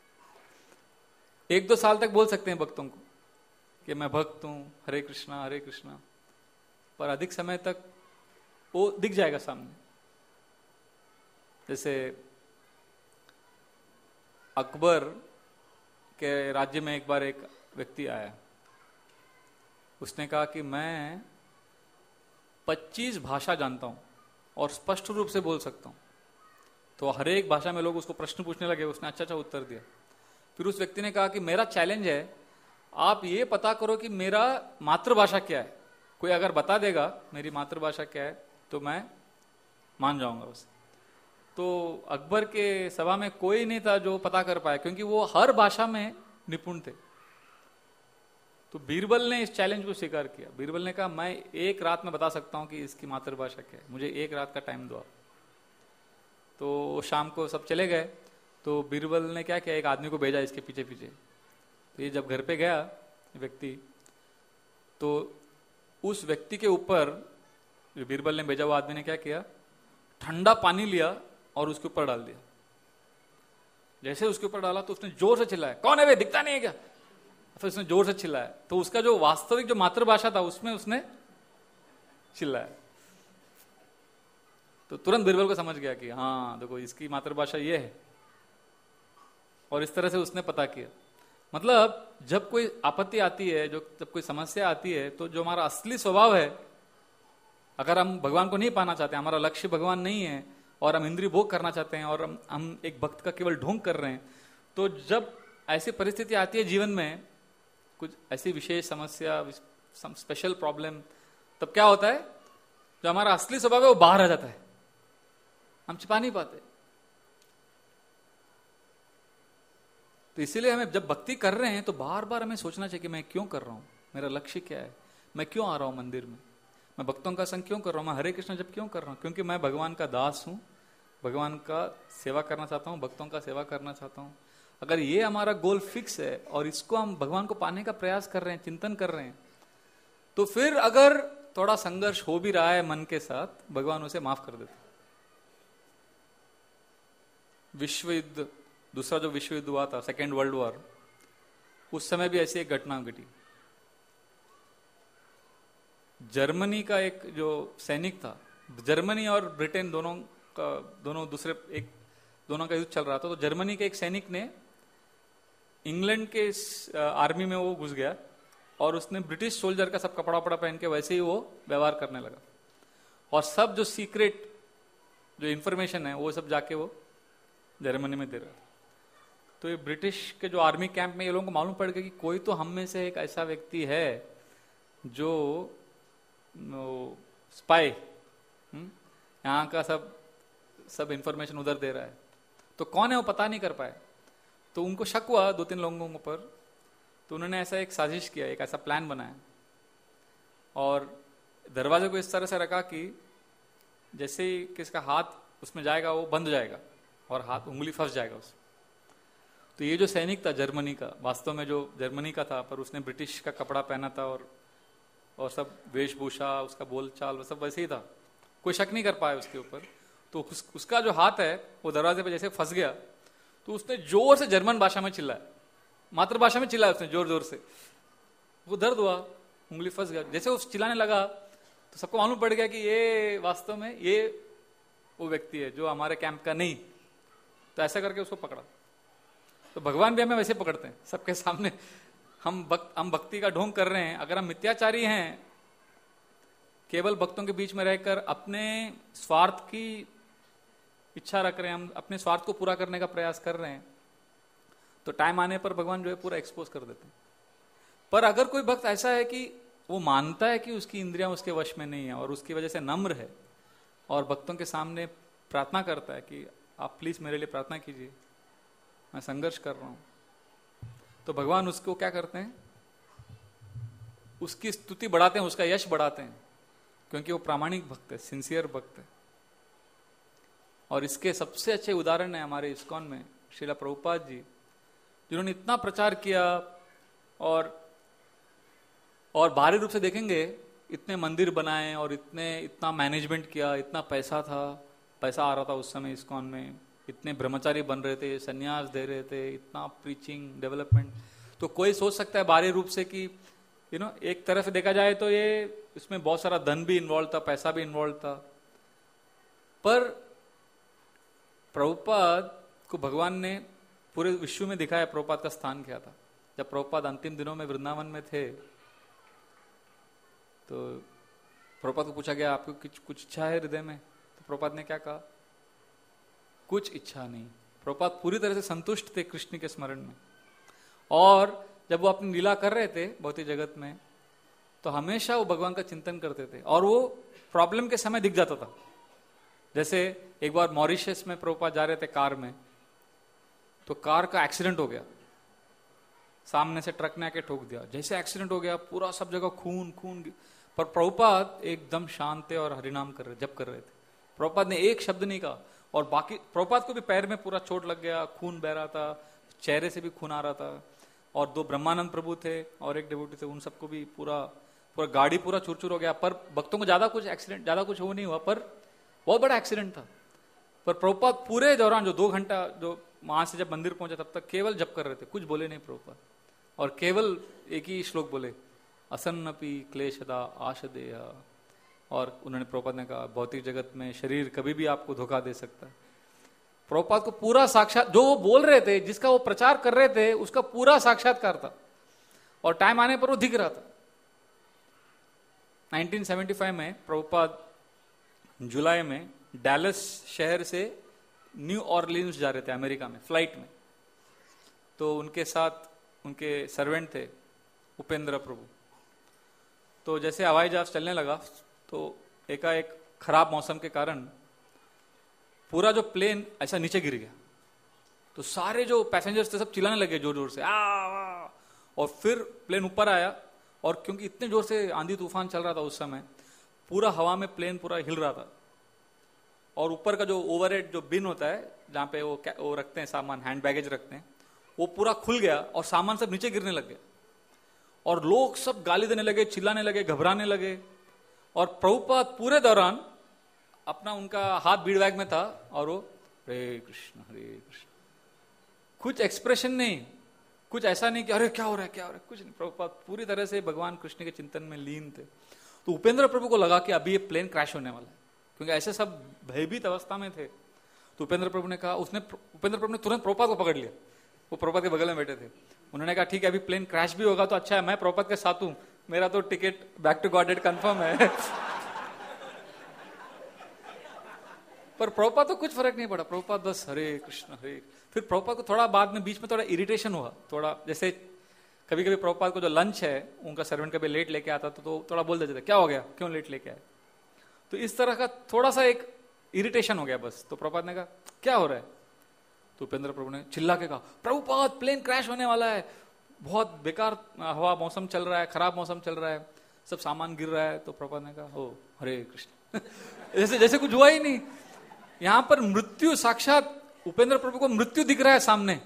1-2 साल तक बोल सकते हैं भक्तों को कि मैं भक्त हूं, हरे कृष्णा, पर अधिक समय तक वो दिख जाएगा सामने। जैसे अकबर के राज्य में एक बार एक व्यक्ति आया, उसने कहा कि मैं 25 भाषा जानता हूं और स्पष्ट रूप से बोल सकता हूं। तो हर एक भाषा में लोग उसको प्रश्न पूछने लगे, उसने अच्छा उत्तर दिया। फिर उस व्यक्ति ने कहा कि मेरा चैलेंज है, आप ये पता करो कि मेरा मातृभाषा क्या है। कोई अगर बता देगा मेरी मातृभाषा क्या है तो मैं मान जाऊंगा उसे। तो अकबर के सभा में कोई नहीं था जो पता कर पाया, क्योंकि वो हर भाषा में निपुण थे। तो बीरबल ने इस चैलेंज को स्वीकार किया। बीरबल ने कहा मैं एक रात में बता सकता हूं कि इसकी मातृभाषा क्या है, मुझे एक रात का टाइम दो आप। तो शाम को सब चले गए, तो बीरबल ने क्या किया, एक आदमी को भेजा इसके पीछे पीछे। तो ये जब घर पे गया व्यक्ति, तो उस व्यक्ति के ऊपर जो बीरबल ने भेजा हुआ आदमी ने क्या किया, ठंडा पानी लिया और उसके ऊपर डाल दिया। जैसे उसके ऊपर डाला तो उसने जोर से चिल्लाया, कौन है वे, दिखता नहीं है क्या? फिर उसने जोर से चिल्लाया, तो उसका जो वास्तविक जो मातृभाषा था उसमें उसने चिल्लाया। तो तुरंत बीरबल को समझ गया कि हाँ देखो इसकी मातृभाषा ये है, और इस तरह से उसने पता किया। मतलब जब कोई आपत्ति आती है, जब कोई समस्या आती है, तो जो हमारा असली स्वभाव है, अगर हम भगवान को नहीं पाना चाहते, हमारा लक्ष्य भगवान नहीं है और हम इंद्रिय भोग करना चाहते हैं और हम एक भक्त का केवल ढोंग कर रहे हैं, तो जब ऐसी परिस्थिति आती है जीवन में, कुछ ऐसी विशेष समस्या, स्पेशल प्रॉब्लम, तब क्या होता है, जो हमारा असली स्वभाव है वो बाहर आ जाता है, हम छिपा नहीं पाते। तो इसीलिए हमें जब भक्ति कर रहे हैं तो बार बार हमें सोचना चाहिए कि मैं क्यों कर रहा हूं, मेरा लक्ष्य क्या है, मैं क्यों आ रहा हूं मंदिर में, मैं भक्तों का संग क्यों कर रहा हूं, मैं हरे कृष्ण जब क्यों कर रहा हूं, क्योंकि मैं भगवान का दास हूं, भगवान का सेवा करना चाहता हूं, भक्तों का सेवा करना चाहता हूं। अगर ये हमारा गोल फिक्स है और इसको हम भगवान को पाने का प्रयास कर रहे हैं, चिंतन कर रहे हैं, तो फिर अगर थोड़ा संघर्ष हो भी रहा है मन के साथ, भगवान उसे माफ कर देते। विश्व युद्ध, दूसरा जो विश्व युद्ध हुआ था, सेकेंड वर्ल्ड वॉर, उस समय भी ऐसी एक घटना घटी। जर्मनी का एक जो सैनिक था, जर्मनी और ब्रिटेन दोनों का युद्ध चल रहा था। तो जर्मनी के एक सैनिक ने इंग्लैंड के आर्मी में वो घुस गया और उसने ब्रिटिश सोल्जर का सब कपड़ा वपड़ा पहन के वैसे ही वो व्यवहार करने लगा, और सब जो सीक्रेट जो इंफॉर्मेशन है वो सब जाके वो जर्मनी में दे रहा था। तो ये ब्रिटिश के जो आर्मी कैंप में ये लोगों को मालूम पड़ गया कि कोई तो हम में से एक ऐसा व्यक्ति है जो स्पाई यहाँ का सब इंफॉर्मेशन उधर दे रहा है। तो कौन है वो पता नहीं कर पाए। तो उनको शक हुआ 2-3 लोगों पर, तो उन्होंने ऐसा एक साजिश किया, एक ऐसा प्लान बनाया और दरवाजे को इस तरह से रखा कि जैसे ही किसका हाथ उसमें जाएगा वो बंद जाएगा और हाथ उंगली फंस जाएगा उसमें। तो ये जो सैनिक था जर्मनी का, वास्तव में जो जर्मनी का था पर उसने ब्रिटिश का कपड़ा पहना था और सब वेशभूषा, उसका बोलचाल सब वैसे ही था, कोई शक नहीं कर पाया उसके ऊपर। तो उसका जो हाथ है वो दरवाजे पे जैसे फंस गया, तो उसने जोर से जर्मन भाषा में चिल्लाया, मातृभाषा में चिल्लाया उसने जोर जोर से। वो दर्द हुआ, उंगली फंस गया। जैसे वो चिल्लाने लगा तो सबको मालूम पड़ गया कि ये वास्तव में ये वो व्यक्ति है जो हमारे कैंप का नहीं। तो ऐसा करके उसको पकड़ा। तो भगवान भी हमें वैसे पकड़ते हैं सबके सामने। हम भक्ति का ढोंग कर रहे हैं, अगर हम मिथ्याचारी हैं, केवल भक्तों के बीच में रहकर अपने स्वार्थ की इच्छा रख रहे हैं, हम अपने स्वार्थ को पूरा करने का प्रयास कर रहे हैं, तो टाइम आने पर भगवान जो है पूरा एक्सपोज कर देते हैं। पर अगर कोई भक्त ऐसा है कि वो मानता है कि उसकी इंद्रियां उसके वश में नहीं है और उसकी वजह से नम्र है और भक्तों के सामने प्रार्थना करता है कि आप प्लीज मेरे लिए प्रार्थना कीजिए, मैं संघर्ष कर रहा हूं, तो भगवान उसको क्या करते हैं, उसकी स्तुति बढ़ाते हैं, उसका यश बढ़ाते हैं, क्योंकि वो प्रामाणिक भक्त है, सिंसियर भक्त है। और इसके सबसे अच्छे उदाहरण है हमारे इस्कॉन में श्रीला प्रभुपाद जी, जिन्होंने इतना प्रचार किया और बाहरी रूप से देखेंगे इतने मंदिर बनाए और इतना मैनेजमेंट किया, इतना पैसा आ रहा था उस समय इस्कॉन में, इतने ब्रह्मचारी बन रहे थे, सन्यास दे रहे थे, इतना प्रीचिंग डेवलपमेंट। तो कोई सोच सकता है बाहरी रूप से कि एक तरफ देखा जाए तो ये इसमें बहुत सारा धन भी इन्वॉल्व था, पैसा भी इन्वॉल्व था, पर प्रभुपाद को भगवान ने पूरे विश्व में दिखाया प्रभुपाद का स्थान क्या था। जब प्रभुपाद अंतिम दिनों में वृंदावन में थे तो प्रभुपाद को पूछा गया आपको कुछ इच्छा है हृदय में, तो प्रभुपाद ने क्या कहा, कुछ इच्छा नहीं। प्रभुपाद पूरी तरह से संतुष्ट थे कृष्ण के स्मरण में। और जब वो अपनी लीला कर रहे थे भौतिक जगत में तो हमेशा वो भगवान का चिंतन करते थे और वो प्रॉब्लम के समय दिख जाता था। जैसे एक बार मॉरिशस में प्रभुपाद जा रहे थे कार में, तो कार का एक्सीडेंट हो गया, सामने से ट्रक ने आके ठोक दिया। जैसे एक्सीडेंट हो गया पूरा सब जगह खून खून, पर प्रभुपाद एकदम शांत थे और हरिनाम कर रहे, जप कर रहे थे। प्रभुपाद ने एक शब्द नहीं कहा। और बाकी प्रभुपाद को भी पैर में पूरा चोट लग गया, खून बह रहा था, चेहरे से भी खून आ रहा था। और दो ब्रह्मानंद प्रभु थे और एक डिवोटी थे, उन सबको भी पूरा पूरा गाड़ी पूरा चूर चूर हो गया। पर भक्तों को ज्यादा कुछ हो नहीं हुआ, पर बहुत बड़ा एक्सीडेंट था। पर प्रभुपाद पूरे दौरान जो 2 घंटा जो वहां से जब मंदिर पहुंचे तब तक केवल जप कर रहे थे, कुछ बोले नहीं प्रभुपाद। और केवल एक ही श्लोक बोले, असन्नपि क्लेशदा आशदेय। और उन्होंने प्रभुपाद ने कहा, भौतिक जगत में शरीर कभी भी आपको धोखा दे सकता है। प्रभुपाद को पूरा साक्षात, जो वो बोल रहे थे, जिसका वो प्रचार कर रहे थे, उसका पूरा साक्षात्कार था। और टाइम आने पर वो दिख रहा था। 1975 में प्रभुपाद जुलाई में डैलस शहर से न्यू ऑरलिन्स जा रहे थे अमेरिका में फ्लाइट में। तो उनके साथ उनके सर्वेंट थे उपेंद्र प्रभु। तो जैसे हवाई जहाज चलने लगा तो एकाएक खराब मौसम के कारण पूरा जो प्लेन ऐसा नीचे गिर गया। तो सारे जो पैसेंजर्स थे सब चिल्लाने लगे जोर जोर से, आ। और फिर प्लेन ऊपर आया, और क्योंकि इतने जोर से आंधी तूफान चल रहा था उस समय, पूरा हवा में प्लेन पूरा हिल रहा था। और ऊपर का जो ओवरहेड जो बिन होता है, जहां पे वो रखते हैं सामान, हैंड बैगेज रखते हैं, वो पूरा खुल गया और सामान सब नीचे गिरने लग गया। और लोग सब गाली देने लगे, चिल्लाने लगे, घबराने लगे। और प्रभुपाद पूरे दौरान अपना, उनका हाथ बीड़ बैग में था और वो हरे कृष्ण हरे कृष्ण, कुछ एक्सप्रेशन नहीं, कुछ ऐसा नहीं कि अरे क्या हो रहा है क्या हो रहा है, कुछ नहीं। प्रभुपाद पूरी तरह से भगवान कृष्ण के चिंतन में लीन थे। तो उपेंद्र प्रभु को लगा कि अभी ये प्लेन क्रैश होने वाला है, क्योंकि ऐसे सब भयभीत अवस्था में थे। तो उपेंद्र प्रभु ने कहा, उपेंद्र प्रभु ने तुरंत प्रभुपाद को पकड़ लिया। वो प्रभुपाद के बगल में बैठे थे। उन्होंने कहा ठीक है, अभी प्लेन क्रैश भी होगा तो अच्छा है, मैं प्रभुपाद के साथ हूं, मेरा तो ticket back to Godhead confirm है। पर प्रभुपाद तो कुछ फर्क नहीं पड़ा, प्रभुपाद बस हरे कृष्ण हरे। फिर प्रभुपाद को थोड़ा बाद में बीच में थोड़ा इरिटेशन हुआ, थोड़ा जैसे कभी कभी प्रभुपाद को जो लंच है उनका सर्वेंट कभी लेट लेके आता तो थोड़ा बोल देते थे, क्या हो गया, क्यों लेट लेके आए। तो इस तरह का थोड़ा सा एक इरिटेशन हो गया बस। तो प्रभुपाद ने कहा क्या हो रहा है। तो उपेंद्र प्रभु ने चिल्ला के कहा, प्रभुपाद प्लेन क्रैश होने वाला है, बहुत बेकार हवा मौसम चल रहा है, खराब मौसम चल रहा है, सब सामान गिर रहा है। तो प्रभुपाद ने कहा, ओ हरे कृष्ण। जैसे कुछ हुआ ही नहीं। यहां पर मृत्यु, साक्षात उपेंद्र प्रभु को मृत्यु दिख रहा है सामने।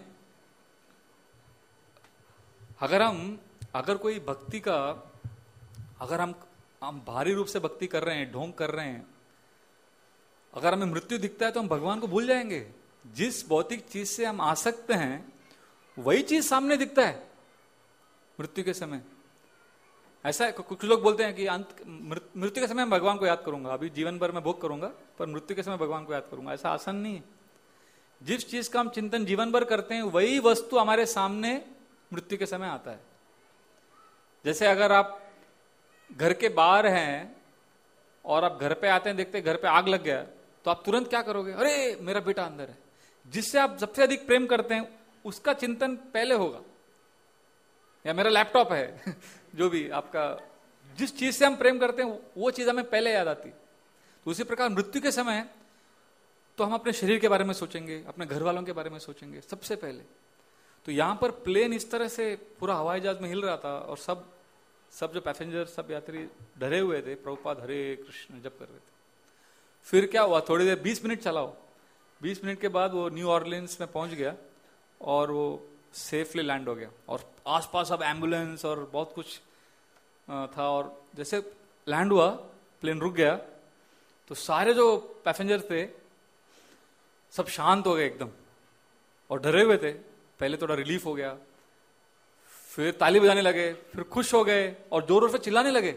अगर कोई भक्ति का, अगर हम भारी रूप से भक्ति कर रहे हैं, ढोंग कर रहे हैं, अगर हमें मृत्यु दिखता है तो हम भगवान को भूल जाएंगे। जिस भौतिक चीज से हम आसक्त हैं वही चीज सामने दिखता है मृत्यु के समय। ऐसा है, कुछ लोग बोलते हैं कि मृत्यु के समय मैं भगवान को याद करूंगा, अभी जीवन भर मैं भोग करूंगा पर मृत्यु के समय भगवान को याद करूंगा। ऐसा आसान नहीं है। जिस चीज का हम चिंतन जीवन भर करते हैं वही वस्तु हमारे सामने मृत्यु के समय आता है। जैसे अगर आप घर के बाहर हैं और आप घर पे आते हैं, देखते घर पे आग लग गया, तो आप तुरंत क्या करोगे, अरे मेरा बेटा अंदर है। जिससे आप सबसे अधिक प्रेम करते हैं उसका चिंतन पहले होगा, या मेरा लैपटॉप है जो भी आपका, जिस चीज से हम प्रेम करते हैं वो चीज हमें पहले याद आती। तो उसी प्रकार मृत्यु के समय तो हम अपने शरीर के बारे में सोचेंगे, अपने घर वालों के बारे में सोचेंगे सबसे पहले। तो यहां पर प्लेन इस तरह से पूरा हवाई जहाज में हिल रहा था और सब जो पैसेंजर, सब यात्री डरे हुए थे। प्रभुपाद हरे कृष्ण जप कर रहे थे। फिर क्या हुआ, थोड़ी देर 20 मिनट चलाओ, 20 मिनट के बाद वो न्यू ऑरलिन्स में पहुंच गया और वो सेफली लैंड हो गया। और आसपास अब एम्बुलेंस और बहुत कुछ था। और जैसे लैंड हुआ, प्लेन रुक गया, तो सारे जो पैसेंजर थे सब शांत हो गए एकदम और डरे हुए थे। पहले थोड़ा रिलीफ हो गया, फिर ताली बजाने लगे, फिर खुश हो गए और जोर जोर से चिल्लाने लगे।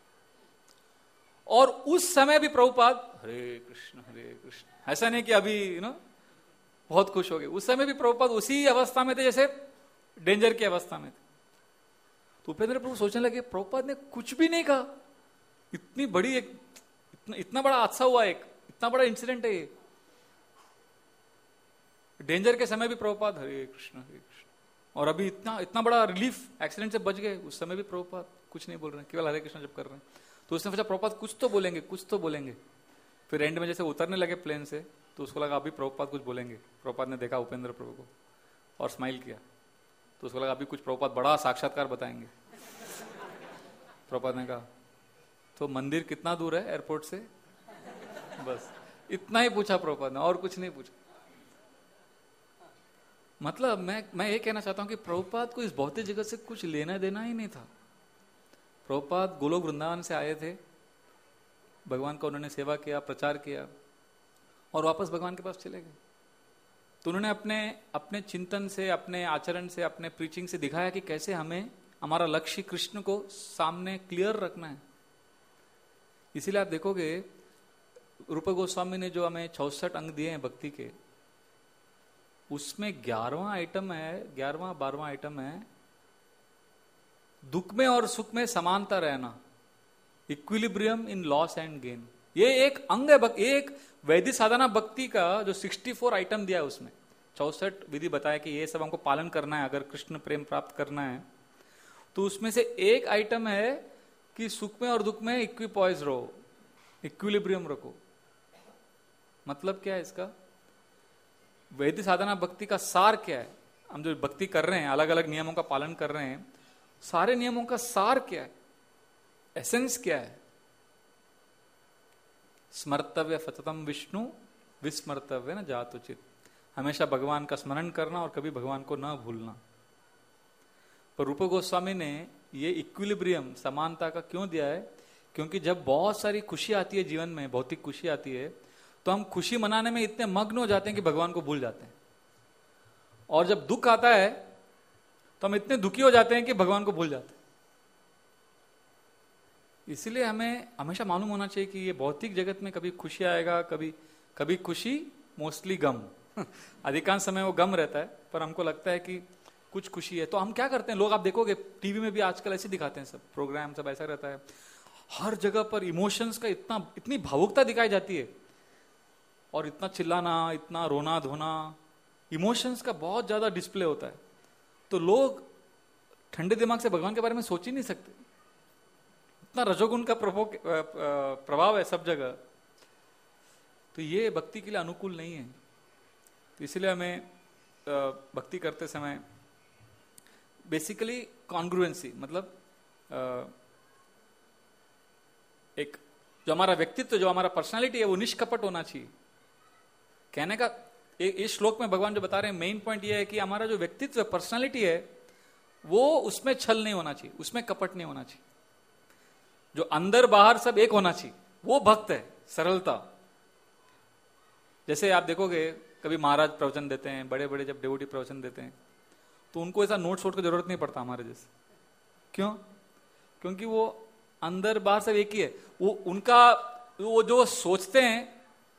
और उस समय भी प्रभुपाद हरे कृष्ण हरे कृष्ण, ऐसा नहीं कि अभी बहुत खुश हो गए। उस समय भी प्रभुपाद उसी अवस्था में थे जैसे डेंजर की अवस्था में थे। तो उपेंद्र प्रभु सोचने लगे, प्रभुपाद ने कुछ भी नहीं कहा, इतनी बड़ी इतना बड़ा हादसा हुआ, इतना बड़ा इंसिडेंट है ये। डेंजर के समय भी प्रभुपाद हरे कृष्ण हरे कृष्ण, और अभी इतना बड़ा रिलीफ, एक्सीडेंट से बच गए, उस समय भी प्रभुपाद कुछ नहीं बोल रहे हैं, केवल हरे कृष्ण जप कर रहे हैं। तो उसने सोचा प्रभुपाद कुछ तो बोलेंगे, कुछ तो बोलेंगे। फिर एंड में जैसे उतरने लगे प्लेन से तो उसको लगा अभी प्रभुपाद कुछ बोलेंगे। प्रभुपाद ने देखा उपेंद्र प्रभु को और स्माइल किया, तो उसको लगा अभी कुछ प्रभुपाद बड़ा साक्षात्कार बताएंगे। प्रभुपाद ने कहा तो मंदिर कितना दूर है एयरपोर्ट से, बस इतना ही पूछा प्रभुपाद ने और कुछ नहीं पूछा। मतलब मैं ये कहना चाहता हूं कि प्रभुपाद को इस भौतिक जगत से कुछ लेना देना ही नहीं था। प्रभुपाद गोलोक वृंदावन से आए थे, भगवान का उन्होंने सेवा किया, प्रचार किया और वापस भगवान के पास चले गए। तो उन्होंने अपने चिंतन से, अपने आचरण से, अपने प्रीचिंग से दिखाया कि कैसे हमें हमारा लक्ष्य कृष्ण को सामने क्लियर रखना है। इसीलिए आप देखोगे रूप गोस्वामी ने जो हमें 64 अंग दिए हैं भक्ति के, उसमें 11वां आइटम है, 11वां-12वां आइटम है दुख में और सुख में समानता रहना, equilibrium in loss and gain. ये एक अंग है, एक वैदिक साधना भक्ति का जो 64 आइटम दिया है, उसमें 64 विधि बताया कि ये सब हमको पालन करना है अगर कृष्ण प्रेम प्राप्त करना है। तो उसमें से एक आइटम है कि सुख में और दुख में इक्विपॉइज रहो, इक्विलिब्रियम रखो। मतलब क्या है इसका? वैदिक साधना भक्ति का सार क्या है? हम जो भक्ति कर रहे हैं, अलग अलग नियमों का पालन कर रहे हैं, सारे नियमों का सार क्या है, एसेंस क्या है? स्मर्तव्य सततम विष्णु विस्मर्तव्य न जातुचित। हमेशा भगवान का स्मरण करना और कभी भगवान को न भूलना। पर रूप गोस्वामी ने ये इक्विलिब्रियम, समानता का क्यों दिया है? क्योंकि जब बहुत सारी खुशी आती है जीवन में, भौतिक खुशी आती है, तो हम खुशी मनाने में इतने मग्न हो जाते हैं कि भगवान को भूल जाते हैं। और जब दुख आता है तो हम इतने दुखी हो जाते हैं कि भगवान को भूल जाते हैं। इसलिए हमें हमेशा मालूम होना चाहिए कि ये भौतिक जगत में कभी खुशी आएगा, कभी खुशी, मोस्टली गम। अधिकांश समय वो गम रहता है, पर हमको लगता है कि कुछ खुशी है। तो हम क्या करते हैं, लोग आप देखोगे टीवी में भी आजकल ऐसे दिखाते हैं, सब प्रोग्राम सब ऐसा रहता है, हर जगह पर इमोशंस का इतनी भावुकता दिखाई जाती है और इतना चिल्लाना, इतना रोना धोना, इमोशंस का बहुत ज्यादा डिस्प्ले होता है। तो लोग ठंडे दिमाग से भगवान के बारे में सोच ही नहीं सकते। इतना रजोगुण का प्रभाव है सब जगह। तो ये भक्ति के लिए अनुकूल नहीं है। तो इसलिए हमें भक्ति करते समय बेसिकली कॉन्ग्रुएंसी, मतलब एक जो हमारा व्यक्तित्व, जो हमारा पर्सनालिटी है, वो निष्कपट होना चाहिए। कहने का इस श्लोक में भगवान जो बता रहे हैं, मेन पॉइंट ये है कि हमारा जो व्यक्तित्व, पर्सनालिटी है, वो उसमें छल नहीं होना चाहिए, उसमें कपट नहीं होना चाहिए। जो अंदर बाहर सब एक होना चाहिए, वो भक्त है, सरलता। जैसे आप देखोगे कभी महाराज प्रवचन देते हैं, बड़े बड़े जब डेवोटी प्रवचन देते हैं, तो उनको ऐसा नोट्स वोट की जरूरत नहीं पड़ता हमारे जैसे। क्यों? क्योंकि वो अंदर बाहर सब एक ही है। वो जो सोचते हैं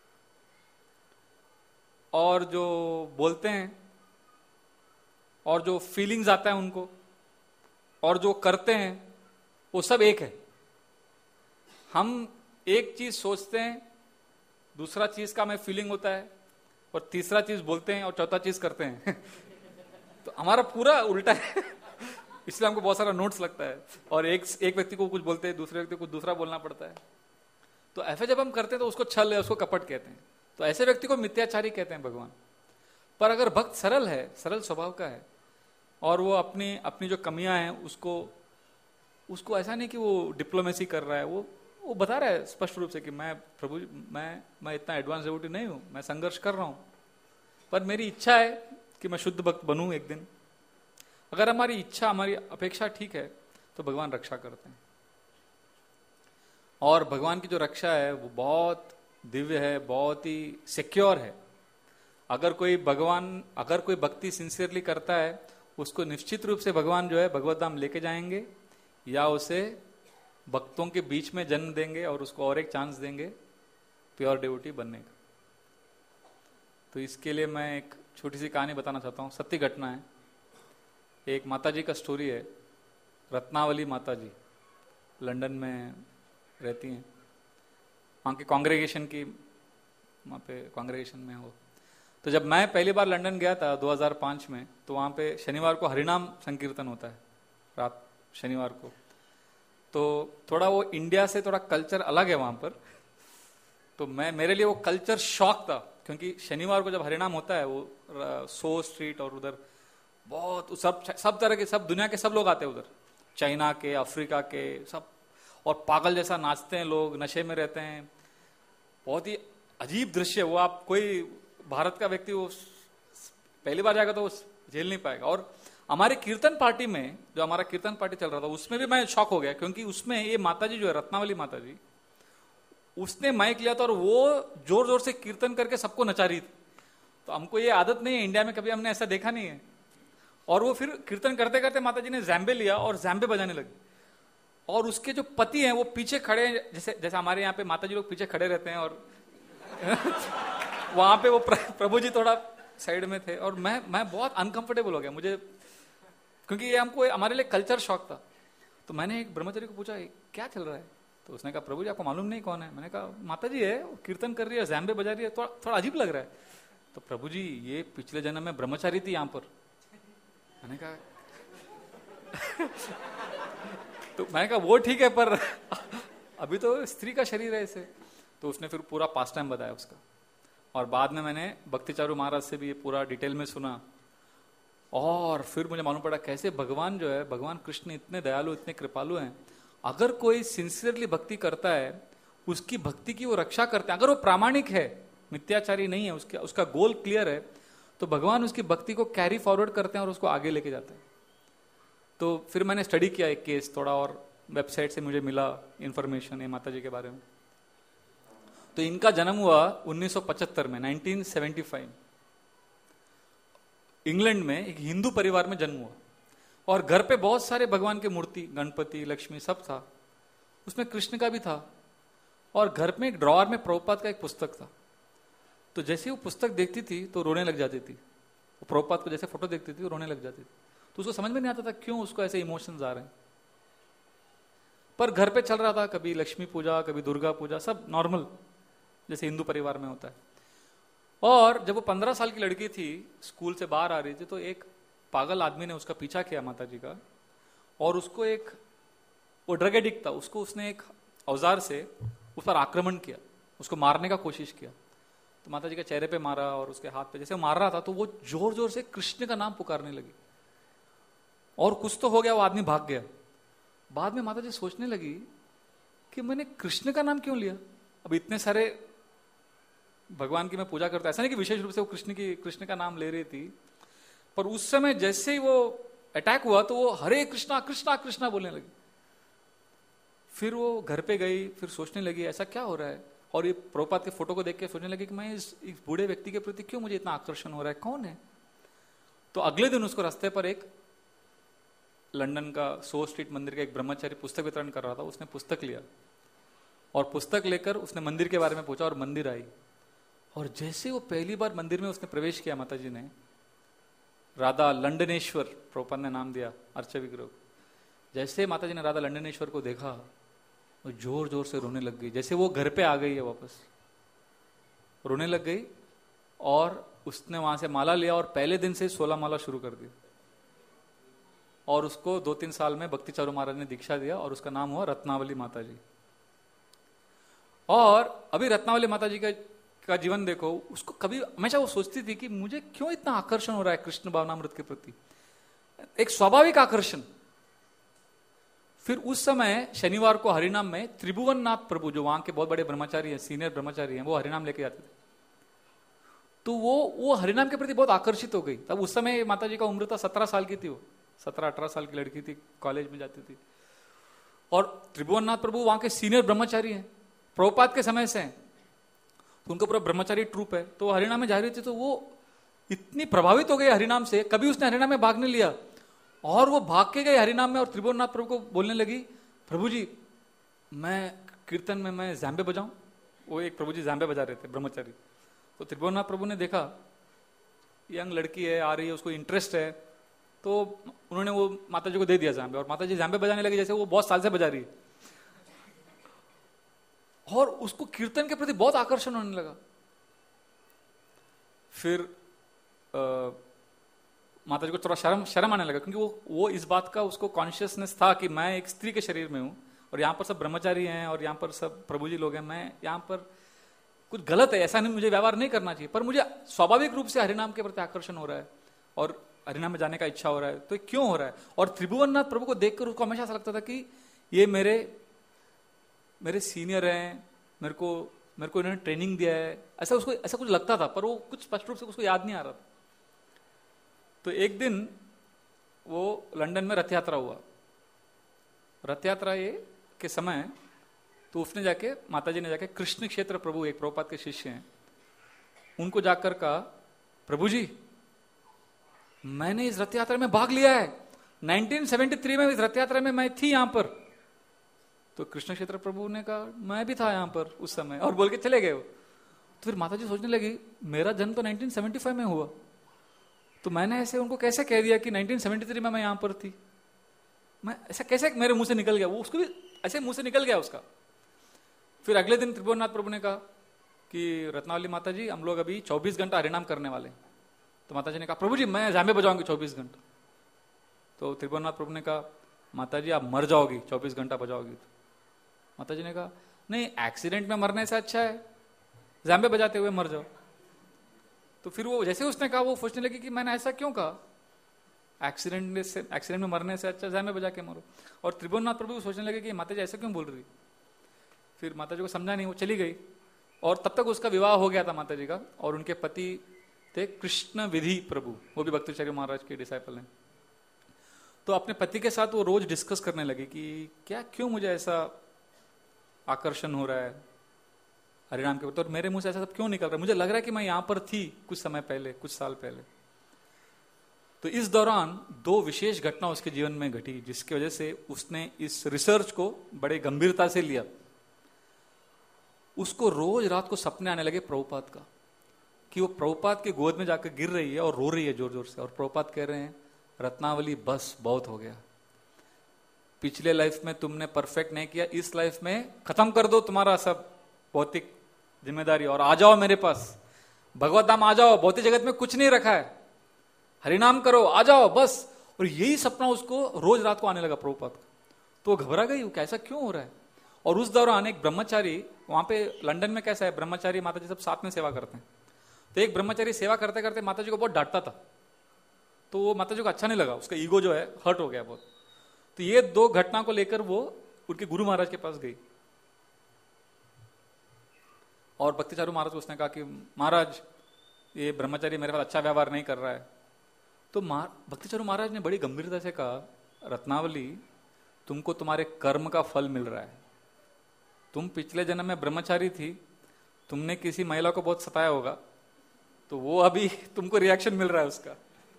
और जो बोलते हैं और जो फीलिंग्स आता है उनको और जो करते हैं, वो सब एक है। हम एक चीज सोचते हैं, दूसरा चीज का हमें फीलिंग होता है, और तीसरा चीज बोलते हैं और चौथा चीज करते हैं। तो हमारा पूरा उल्टा है। इसलिए हमको बहुत सारा नोट्स लगता है, और एक व्यक्ति को कुछ बोलते हैं, दूसरे व्यक्ति को कुछ दूसरा बोलना पड़ता है। तो ऐसे जब हम करते हैं तो उसको छल है, उसको कपट कहते हैं। तो ऐसे व्यक्ति को मिथ्याचारी कहते हैं भगवान। पर अगर भक्त सरल है, सरल स्वभाव का है, और वो अपनी जो कमियां हैं उसको ऐसा नहीं कि वो डिप्लोमेसी कर रहा है, वो बता रहा है स्पष्ट रूप से कि मैं प्रभु, मैं इतना एडवांस डिवोटी नहीं हूं, मैं संघर्ष कर रहा हूं, पर मेरी इच्छा है कि मैं शुद्ध भक्त बनूं एक दिन। अगर हमारी इच्छा, हमारी अपेक्षा ठीक है, तो भगवान रक्षा करते हैं। और भगवान की जो रक्षा है वो बहुत दिव्य है, बहुत ही सिक्योर है। अगर कोई भक्ति सिंसियरली करता है, उसको निश्चित रूप से भगवान जो है भगवत धाम लेके जाएंगे, या उसे भक्तों के बीच में जन्म देंगे और उसको और एक चांस देंगे प्योर डिवोटी बनने का। तो इसके लिए मैं एक छोटी सी कहानी बताना चाहता हूँ, सत्य घटना है। एक माताजी का स्टोरी है, रत्नावली माताजी, लंदन में रहती हैं। वहाँ के कांग्रेगेशन की, वहाँ पे कांग्रेगेशन में हो। तो जब मैं पहली बार लंदन गया था 2005 में, तो वहाँ पे शनिवार को हरिनाम संकीर्तन होता है, रात शनिवार को। तो थोड़ा वो इंडिया से थोड़ा कल्चर अलग है वहाँ पर। तो मेरे लिए वो कल्चर शॉक था, क्योंकि शनिवार को जब हरिनाम होता है वो सो स्ट्रीट और उधर बहुत सब तरह के, सब दुनिया के सब लोग आते हैं उधर, चाइना के, अफ्रीका के सब, और पागल जैसा नाचते हैं लोग, नशे में रहते हैं, बहुत ही अजीब दृश्य। वो आप कोई भारत का व्यक्ति वो पहली बार जाएगा तो वो झेल नहीं पाएगा। और हमारे कीर्तन पार्टी में, जो हमारा कीर्तन पार्टी चल रहा था, उसमें भी मैं शॉक हो गया, क्योंकि उसमें ये माताजी जो है, रत्नावली माताजी, उसने माइक लिया था और वो जोर जोर से कीर्तन करके सबको नचा रही थी। तो हमको ये आदत नहीं है, इंडिया में कभी हमने ऐसा देखा नहीं है। और वो फिर कीर्तन करते करते माताजी ने जैम्बे लिया और जैम्बे बजाने लगी, और उसके जो पति हैं वो पीछे खड़े, जैसे हमारे यहाँ पे माताजी लोग पीछे खड़े रहते हैं, और वहां पे वो प्रभु जी थोड़ा साइड में थे, और मैं बहुत अनकंफर्टेबल हो गया मुझे, क्योंकि ये हमको हमारे लिए कल्चर शॉक था। तो मैंने एक ब्रह्मचारी को पूछा क्या चल रहा है, तो उसने कहा प्रभु जी आपको मालूम नहीं कौन है। मैंने कहा माता जी है, वो कीर्तन कर रही है, जैम्बे बजा रही है, थोड़ा अजीब लग रहा है। तो प्रभु जी ये पिछले जन्म में ब्रह्मचारी थी यहाँ पर। मैंने कहा तो मैंने कहा वो ठीक है, पर अभी तो स्त्री का शरीर है इसे। तो उसने फिर पूरा पास टाइम बताया उसका, और बाद में मैंने भक्ति चारू महाराज से भी ये पूरा डिटेल में सुना, और फिर मुझे मालूम पड़ा कैसे भगवान जो है, भगवान कृष्ण इतने दयालु, इतने कृपालु हैं। अगर कोई सिंसियरली भक्ति करता है, उसकी भक्ति की वो रक्षा करते हैं, अगर वो प्रामाणिक है, मिथ्याचारी नहीं है, उसका गोल क्लियर है, तो भगवान उसकी भक्ति को कैरी फॉरवर्ड करते हैं और उसको आगे लेके जाते हैं। तो फिर मैंने स्टडी किया एक केस थोड़ा, और वेबसाइट से मुझे मिला इंफॉर्मेशन है माता जी के बारे में। तो इनका जन्म हुआ 1975 में, 1975, इंग्लैंड में एक हिंदू परिवार में जन्म हुआ, और घर पे बहुत सारे भगवान के मूर्ति, गणपति, लक्ष्मी सब था, उसमें कृष्ण का भी था, और घर में एक ड्रॉअर में प्रभुपाद का एक पुस्तक था। तो जैसे वो पुस्तक देखती थी तो रोने लग जाती थी, वो प्रभुपाद को जैसे फोटो देखती थी वो रोने लग जाती थी। तो उसको समझ में नहीं आता था क्यों उसको ऐसे इमोशंस आ रहे हैं, पर घर पे चल रहा था, कभी लक्ष्मी पूजा, कभी दुर्गा पूजा, सब नॉर्मल जैसे हिंदू परिवार में होता है। और जब वो 15 साल की लड़की थी, स्कूल से बाहर आ रही थी, तो एक पागल आदमी ने उसका पीछा किया माता जी का, और उसको वो ड्रग एडिक्ट था, उसको उसने एक औजार से उस पर आक्रमण किया, उसको मारने का कोशिश किया। तो माता जी के चेहरे पे मारा और उसके हाथ पे, जैसे वो मार रहा था तो वो जोर जोर से कृष्ण का नाम पुकारने लगी, और कुछ तो हो गया, वो आदमी भाग गया। बाद में माता जी सोचने लगी कि मैंने कृष्ण का नाम क्यों लिया। अब इतने सारे भगवान की मैं पूजा करता, ऐसा नहीं कि विशेष रूप से वो कृष्ण का नाम ले रही थी, पर उस समय जैसे ही वो अटैक हुआ तो वो हरे कृष्णा कृष्णा कृष्णा बोलने लगी। फिर वो घर पे गई, फिर सोचने लगी ऐसा क्या हो रहा है, और ये प्रभुपाद के फोटो को देख के सोचने लगी कि मैं इस बूढ़े व्यक्ति के प्रति क्यों मुझे इतना आकर्षण हो रहा है, कौन है। तो अगले दिन उसको रास्ते पर एक लंदन का सो स्ट्रीट मंदिर का एक ब्रह्मचारी पुस्तक वितरण कर रहा था, उसने पुस्तक लिया, और पुस्तक लेकर उसने मंदिर के बारे में पूछा, और मंदिर आई, और जैसे वो पहली बार मंदिर में उसने प्रवेश किया, माता जी ने राधा लंडनेश्वर, प्रभुपाद ने नाम दिया अर्च विग्रह, जैसे माता जी ने राधा लंडनेश्वर को देखा, वो जोर जोर से रोने लग गई, जैसे वो घर पे आ गई है वापस, रोने लग गई। और उसने वहां से माला लिया, और पहले दिन से 16 माला शुरू कर दी, और उसको 2-3 साल में भक्ति चारू महाराज ने दीक्षा दिया, और उसका नाम हुआ रत्नावली माता जी। और अभी रत्नावली माता जी का जीवन देखो, उसको कभी हमेशा वो सोचती थी कि मुझे क्यों इतना आकर्षण हो रहा है कृष्ण भावनामृत के प्रति, एक स्वाभाविक आकर्षण। फिर उस समय शनिवार को हरिनाम में त्रिभुवन नाथ प्रभु, जो वहां के बहुत बड़े ब्रह्मचारी हैं, सीनियर ब्रह्मचारी हैं, वो हरिनाम लेके जाते थे। तो वो हरिनाम के प्रति बहुत आकर्षित हो गई। तब उस समय माता जी का उम्र था 17 साल की थी, वो 17-18 साल की लड़की थी, कॉलेज में जाती थी। और त्रिभुवन नाथ प्रभु वहां के सीनियर ब्रह्मचारी हैं, प्रभुपाद के समय से हैं, तो उनका पूरा ब्रह्मचारी ट्रूप है। तो वो हरिनाम में जा रही थी, तो वो इतनी प्रभावित हो गई हरिनाम से, कभी उसने हरिनाम में भाग नहीं लिया, और वो भाग के गए हरिनाम में, और त्रिभुवननाथ प्रभु को बोलने लगी, प्रभु जी मैं कीर्तन में मैं जैम्बे बजाऊं। वो एक प्रभु जी जैम्बे बजा रहे थे ब्रह्मचारी। तो त्रिभुवननाथ प्रभु ने देखा यंग लड़की है, आ रही है, उसको इंटरेस्ट है, तो उन्होंने वो माता जी को दे दिया जैम्बे, और माता जी जैम्बे बजाने लगी जैसे वो बहुत साल से बजा रही है, और उसको कीर्तन के प्रति बहुत आकर्षण होने लगा। फिर माता जी को थोड़ा शर्म आने लगा, क्योंकि वो इस बात का उसको कॉन्शियसनेस था कि मैं एक स्त्री के शरीर में हूं, और यहाँ पर सब ब्रह्मचारी हैं, और यहाँ पर सब प्रभु जी लोग हैं, मैं यहाँ पर कुछ गलत है, ऐसा नहीं, मुझे व्यवहार नहीं करना चाहिए, पर मुझे स्वाभाविक रूप से हरिनाम के प्रति आकर्षण हो रहा है और हरिनाम में जाने का इच्छा हो रहा है, तो ये क्यों हो रहा है? और त्रिभुवननाथ प्रभु को देखकर उसको हमेशा ऐसा लगता था कि ये मेरे सीनियर हैं, मेरे को इन्होंने ट्रेनिंग दिया है, ऐसा कुछ लगता था, पर वो कुछ स्पष्ट रूप से उसको याद नहीं आ रहा था। तो एक दिन वो लंदन में रथ यात्रा हुआ। रथ यात्रा के समय तो उसने जाके, माताजी ने जाके, कृष्ण क्षेत्र प्रभु एक प्रभुपाद के शिष्य हैं, उनको जाकर कहा, प्रभु जी मैंने इस रथ यात्रा में भाग लिया है, 1973 में इस रथ यात्रा में मैं थी यहां पर। तो कृष्ण क्षेत्र प्रभु ने कहा, मैं भी था यहां पर उस समय, और बोल के चले गए वो। तो फिर माताजी सोचने लगी, मेरा जन्म तो 1975 में हुआ, तो मैंने ऐसे उनको कैसे कह दिया कि 1973 में मैं यहां पर थी? मैं ऐसा कैसे मेरे मुंह से निकल गया? वो उसको भी ऐसे मुंह से निकल गया उसका। फिर अगले दिन त्रिभुवननाथ प्रभु ने कहा कि रत्नावली माता जी, हम लोग अभी 24 घंटा हरिनाम करने वाले। तो माता जी ने कहा, प्रभु जी मैं जामे बजाऊंगी 24 घंटा। तो त्रिभुवननाथ प्रभु ने कहा, माता जी आप मर जाओगी 24 घंटा बजाओगी। तो माता जी ने कहा, नहीं, एक्सीडेंट में मरने से अच्छा है जामे बजाते हुए मर जाओ। तो फिर वो जैसे उसने कहा, वो सोचने लगी कि मैंने ऐसा क्यों कहा, एक्सीडेंट में मरने से अच्छा जामे बजा के मरो। और त्रिभुवननाथ प्रभु सोचने लगे कि माता जी ऐसा क्यों बोल रही। फिर माता जी को समझा नहीं, वो चली गई। और तब तक उसका विवाह हो गया था माता जी का, और उनके पति थे कृष्ण विधि प्रभु, वो भी भक्ताचार्य महाराज के डिसाइपल हैं। तो अपने पति के साथ वो रोज डिस्कस करने लगी कि क्यों मुझे ऐसा आकर्षण हो रहा है हरिनाम के प्रति, और मेरे मुंह से ऐसा सब क्यों निकल रहा है? मुझे लग रहा है कि मैं यहां पर थी कुछ समय पहले, कुछ साल पहले। तो इस दौरान 2 विशेष घटना उसके जीवन में घटी, जिसकी वजह से उसने इस रिसर्च को बड़े गंभीरता से लिया। उसको रोज रात को सपने आने लगे प्रभुपाद का, कि वो प्रभुपाद की गोद में जाकर गिर रही है और रो रही है जोर जोर से, और प्रभुपाद कह रहे हैं, रत्नावली बस बहुत हो गया, पिछले लाइफ में तुमने परफेक्ट नहीं किया, इस लाइफ में खत्म कर दो तुम्हारा सब भौतिक जिम्मेदारी और आ जाओ मेरे पास, भगवत धाम आ जाओ, भौतिक जगत में कुछ नहीं रखा है, हरिनाम करो, आ जाओ बस। और यही सपना उसको रोज रात को आने लगा प्रभुपाद का। तो घबरा गई, वो कैसा क्यों हो रहा है। और उस दौरान एक ब्रह्मचारी, वहां पे लंदन में कैसा है, ब्रह्मचारी माता जी सब साथ में सेवा करते हैं। तो एक ब्रह्मचारी सेवा करते करते माता जी को बहुत डांटता था, तो वो माता जी को अच्छा नहीं लगा, उसका ईगो जो है हर्ट हो गया बहुत। तो ये 2 घटना को लेकर वो उनके गुरु महाराज के पास गई, और भक्तिचारू महाराज को उसने कहा कि महाराज ये ब्रह्मचारी मेरे पास अच्छा व्यवहार नहीं कर रहा है। तो भक्तिचारू महाराज ने बड़ी गंभीरता से कहा, रत्नावली तुमको तुम्हारे कर्म का फल मिल रहा है, तुम पिछले जन्म में ब्रह्मचारी थी, तुमने किसी महिला को बहुत सताया होगा, तो वो अभी तुमको रिएक्शन मिल रहा है उसका।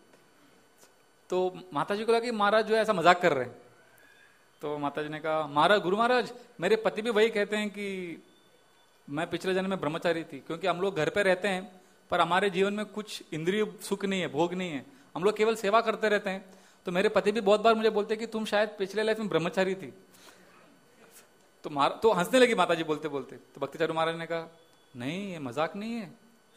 तो माताजी को लगा कि महाराज जो है ऐसा मजाक कर रहे हैं। तो माताजी ने कहा, महाराज, गुरु महाराज मेरे पति भी वही कहते हैं कि मैं पिछले जन्म में ब्रह्मचारी थी, क्योंकि हम लोग घर पे रहते हैं पर हमारे जीवन में कुछ इंद्रिय सुख नहीं है, भोग नहीं है, हम लोग केवल सेवा करते रहते हैं। तो मेरे पति भी बहुत बार मुझे बोलते हैं कि तुम शायद पिछले लाइफ में ब्रह्मचारी थी। तो हंसने लगी माताजी बोलते बोलते। तो भक्तिचारू महाराज ने कहा, नहीं ये मजाक नहीं है,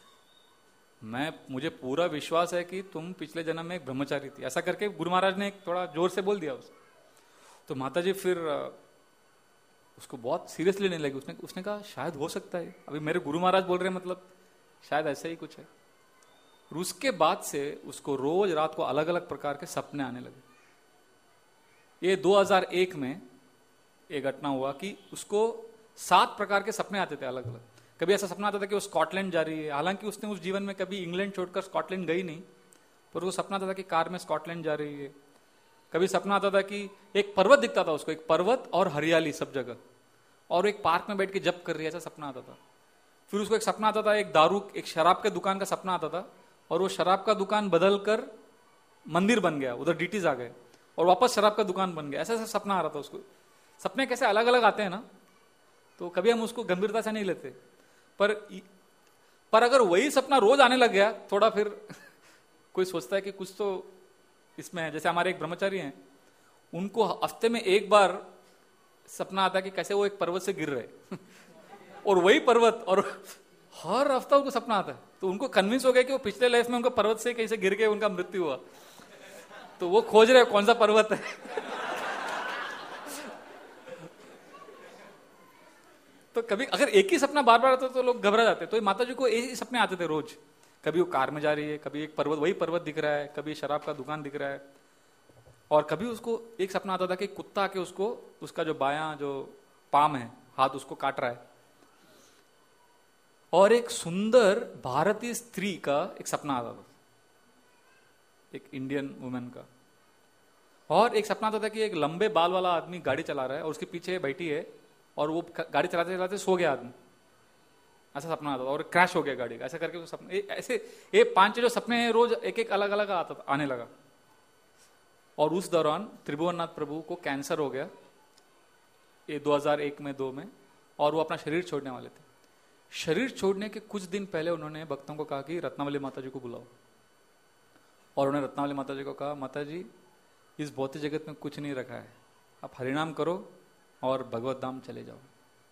मुझे पूरा विश्वास है कि तुम पिछले जन्म में एक ब्रह्मचारी थी। ऐसा करके गुरु महाराज ने थोड़ा जोर से बोल दिया उसको। तो माताजी फिर उसको बहुत सीरियसली नहीं लगी, उसने कहा शायद हो सकता है, अभी मेरे गुरु महाराज बोल रहे हैं, मतलब शायद ऐसा ही कुछ है। और उसके बाद से उसको रोज रात को अलग अलग प्रकार के सपने आने लगे। ये 2001 में एक घटना हुआ कि उसको 7 प्रकार के सपने आते थे अलग अलग। कभी ऐसा सपना आता था कि वो स्कॉटलैंड जा रही है, हालांकि उसने उस जीवन में कभी इंग्लैंड छोड़कर स्कॉटलैंड गई नहीं, पर वो सपना आता था कि कार में स्कॉटलैंड जा रही है। कभी सपना आता था कि एक पर्वत दिखता था उसको, एक पर्वत और हरियाली सब जगह, और एक पार्क में बैठ के जप कर रही है, ऐसा सपना आता था। फिर उसको एक सपना आता था, एक शराब के दुकान का सपना आता था, और वो शराब का दुकान बदल कर मंदिर बन गया, उधर डीटीज आ गए, और वापस शराब का दुकान बन गया। ऐसा ऐसा सपना आ रहा था उसको। सपने कैसे अलग अलग आते हैं ना, तो कभी हम उसको गंभीरता से नहीं लेते, पर अगर वही सपना रोज आने लग गया थोड़ा, फिर कोई सोचता है कि कुछ तो इसमें है। जैसे हमारे एक ब्रह्मचारी हैं, उनको हफ्ते में एक बार सपना आता है कि कैसे वो एक पर्वत से गिर रहे और वही पर्वत, और हर हफ्ता उनको सपना आता है। तो उनको कन्विंस हो गया कि वो पिछले लाइफ में उनको पर्वत से कैसे गिर के उनका मृत्यु हुआ, तो वो खोज रहे कौन सा पर्वत है तो कभी अगर एक ही सपना बार बार आता तो लोग घबरा जाते। तो माता जी को एक ही सपने आते थे रोज। कभी वो कार में जा रही है, कभी एक पर्वत, वही पर्वत दिख रहा है, कभी शराब का दुकान दिख रहा है, और कभी उसको एक सपना आता था कि कुत्ता के उसको, उसका जो बायां जो पाम है, हाथ, उसको काट रहा है। और एक सुंदर भारतीय स्त्री का एक सपना आता था, एक इंडियन वुमेन का। और एक सपना आता था कि एक लंबे बाल वाला आदमी गाड़ी चला रहा है और उसके पीछे बैठी है और वो गाड़ी चलाते चलाते सो गया आदमी, ऐसा सपना आता था। और क्रैश हो गया गाड़ी का, ऐसा करके वो सपने ऐसे ये 5 जो सपने हैं रोज एक एक अलग अलग आने लगा। और उस दौरान त्रिभुवननाथ प्रभु को कैंसर हो गया, ये 2001 में 2 में, और वो अपना शरीर छोड़ने वाले थे। शरीर छोड़ने के कुछ दिन पहले उन्होंने भक्तों को कहा कि रत्नावली माता जी को बुलाओ। और उन्होंने रत्नावली माता जी को कहा, माता जी इस भौतिक जगत में कुछ नहीं रखा है, आप हरिनाम करो और भगवत धाम चले जाओ।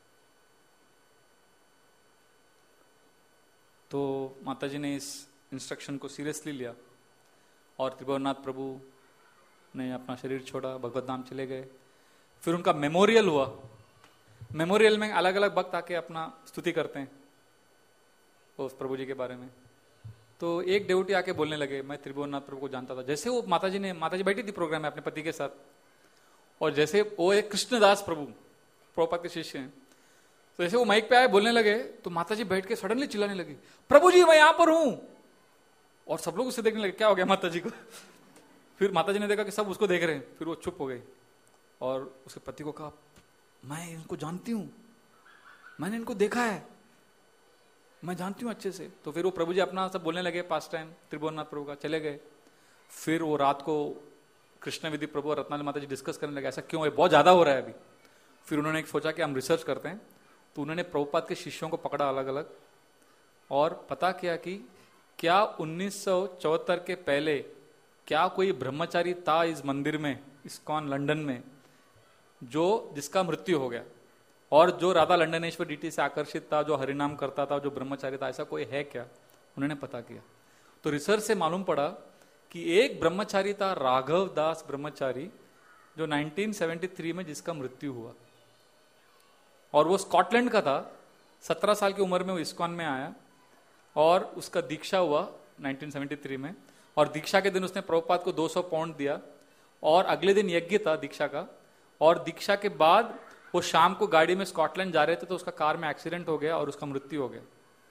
तो माता जी ने इस इंस्ट्रक्शन को सीरियसली लिया और त्रिभुवननाथ प्रभु ने अपना शरीर छोड़ा, भगवत धाम चले गए। फिर उनका मेमोरियल हुआ। मेमोरियल में अलग अलग भक्त आके अपना स्तुति करते हैं उस प्रभु जी के बारे में। तो एक डेवोटी आके बोलने लगे, मैं त्रिभुवननाथ प्रभु को जानता था। जैसे वो माता जी बैठी थी प्रोग्राम में अपने पति के साथ, और जैसे वो एक कृष्णदास प्रभु प्रभुपाद के शिष्य हैं, तो जैसे वो माइक पे आए बोलने लगे तो माता जी बैठ के सडनली चिल्लाने लगी, प्रभु जी मैं यहां पर हूं। और सब लोग उससे देखने लगे, क्या हो गया माता जी को। फिर माता जी ने देखा कि सब उसको देख रहे हैं, फिर वो चुप हो गई और उसके पति को कहा, मैं इनको जानती हूं, मैंने इनको देखा है, मैं जानती हूं अच्छे से। तो फिर वो प्रभु जी अपना सब बोलने लगे, पास्ट टाइम त्रिभुवननाथ प्रभु का, चले गए। फिर वो रात को कृष्ण विधि प्रभु और रत्नावली माता जी डिस्कस करने लगे, ऐसा क्यों है, बहुत ज्यादा हो रहा है अभी। फिर उन्होंने एक सोचा कि हम रिसर्च करते हैं। तो उन्होंने प्रभुपाद के शिष्यों को पकड़ा अलग अलग और पता किया कि क्या 1974 के पहले क्या कोई ब्रह्मचारी था इस मंदिर में, इस्कॉन लंदन में, जो जिसका मृत्यु हो गया, और जो राधा लंडनेश्वर डीटी से आकर्षित था, जो हरिनाम करता था, जो ब्रह्मचारी था, ऐसा कोई है क्या। उन्होंने पता किया। तो रिसर्च से मालूम पड़ा कि एक ब्रह्मचारी था, राघव दास ब्रह्मचारी, जो 1973 में जिसका मृत्यु हुआ, और वो स्कॉटलैंड का था। 17 साल की उम्र में वो इस्कॉन में आया और उसका दीक्षा हुआ 1973 में। और दीक्षा के दिन उसने प्रभुपाद को 200 पाउंड दिया, और अगले दिन यज्ञ था दीक्षा का। और दीक्षा के बाद वो शाम को गाड़ी में स्कॉटलैंड जा रहे थे, तो उसका कार में एक्सीडेंट हो गया और उसका मृत्यु हो गया।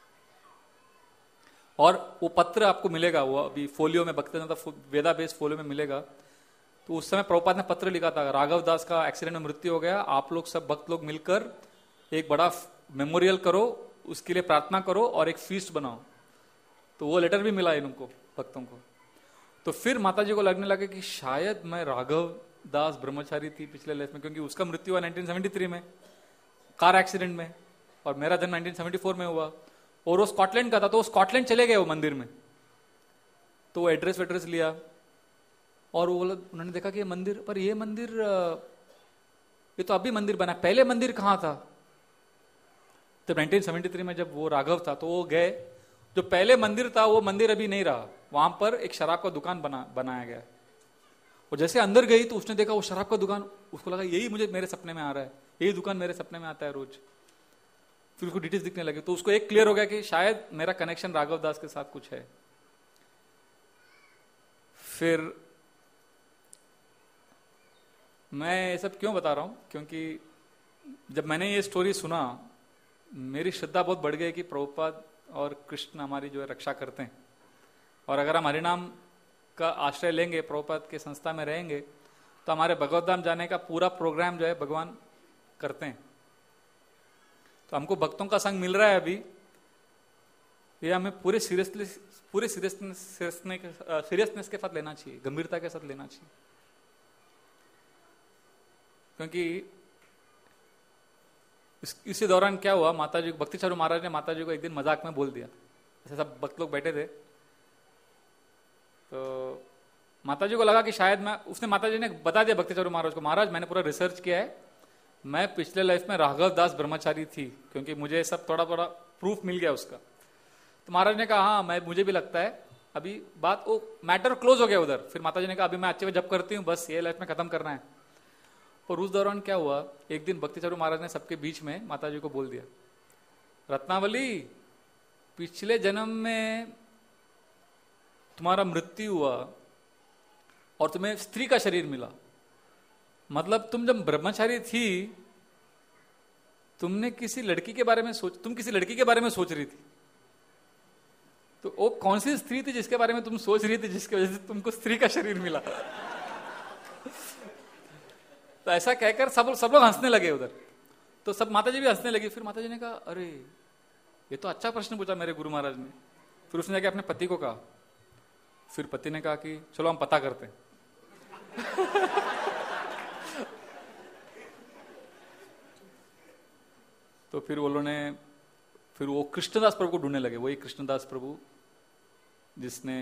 और वो पत्र आपको मिलेगा, वो अभी फोलियो में, भक्तिवेदांता वेदा बेस फोलियो में मिलेगा। तो उस समय प्रभुपाद ने पत्र लिखा था, राघव दास का एक्सीडेंट में मृत्यु हो गया, आप लोग सब भक्त लोग मिलकर एक बड़ा मेमोरियल करो, उसके लिए प्रार्थना करो और एक फीस्ट बनाओ। तो वो लेटर भी मिला इनको भक्तों को। तो फिर माता जी को लगने लगा कि शायद मैं राघव दास ब्रह्मचारी थी पिछले लाइफ में, क्योंकि उसका मृत्यु हुआ 1973 में कार एक्सीडेंट में, और मेरा जन्म 1974 में हुआ, और वो स्कॉटलैंड का था। तो वो स्कॉटलैंड चले गए वो मंदिर में। तो वो एड्रेस लिया और वो उन्होंने देखा कि ये मंदिर, पर ये मंदिर, ये तो अभी मंदिर बना, पहले मंदिर कहाँ था। तो 1973 में जब वो राघव था तो वो गए, जो पहले मंदिर था वो मंदिर अभी नहीं रहा, वहां पर एक शराब का दुकान बनाया गया। और जैसे अंदर गई तो उसने देखा वो शराब का दुकान, उसको लगा यही मुझे मेरे सपने में आ रहा है, यही दुकान मेरे सपने में आता है रोज। फिर उसको डिटेल्स दिखने लगे, तो उसको एक क्लियर हो गया कि शायद मेरा कनेक्शन राघव दास के साथ कुछ है। फिर मैं ये सब क्यों बता रहा हूं, क्योंकि जब मैंने ये स्टोरी सुना, मेरी श्रद्धा बहुत बढ़ गई कि प्रभुपाद और कृष्ण हमारी जो है रक्षा करते हैं, और अगर हम हरिनाम का आश्रय लेंगे, प्रभुपाद के संस्था में रहेंगे, तो हमारे भगवत धाम जाने का पूरा प्रोग्राम जो है भगवान करते हैं। तो हमको भक्तों का संग मिल रहा है अभी, ये हमें पूरे सीरियसनेस के साथ लेना चाहिए, गंभीरता के साथ लेना चाहिए। क्योंकि इसी दौरान क्या हुआ, माता जी, भक्ति चारू महाराज ने माता जी को एक दिन मजाक में बोल दिया, ऐसे सब भक्त लोग बैठे थे। तो माता जी को लगा कि शायद उसने, माता जी ने बता दिया भक्ति चारू महाराज को, महाराज मैंने पूरा रिसर्च किया है, मैं पिछले लाइफ में राघव दास ब्रह्मचारी थी, क्योंकि मुझे सब थोड़ा प्रूफ मिल गया उसका। तो महाराज ने कहा हाँ मुझे भी लगता है, अभी बात वो मैटर क्लोज हो गया उधर। फिर माता जी ने कहा अभी मैं अच्छे से जप करती हूँ, बस ये लाइफ में खत्म करना है। और उस दौरान क्या हुआ, एक दिन भक्तिचारू महाराज ने सबके बीच में माता जी को बोल दिया, रत्नावली, पिछले जन्म में तुम्हारा मृत्यु हुआ और तुम्हें स्त्री का शरीर मिला, मतलब तुम जब ब्रह्मचारी थी तुम किसी लड़की के बारे में सोच रही थी। तो वो कौन सी स्त्री थी जिसके बारे में तुम सोच रही थी, जिसकी वजह से तुमको स्त्री का शरीर मिला? तो ऐसा कहकर सब लोग हंसने लगे उधर। तो सब माता जी भी हंसने लगी। फिर माता जी ने कहा, अरे ये तो अच्छा प्रश्न पूछा मेरे गुरु महाराज ने। फिर उसने जाके अपने पति को कहा। फिर पति ने कहा कि चलो हम पता करते हैं। तो फिर वो कृष्णदास प्रभु को ढूंढने लगे। वही कृष्णदास प्रभु जिसने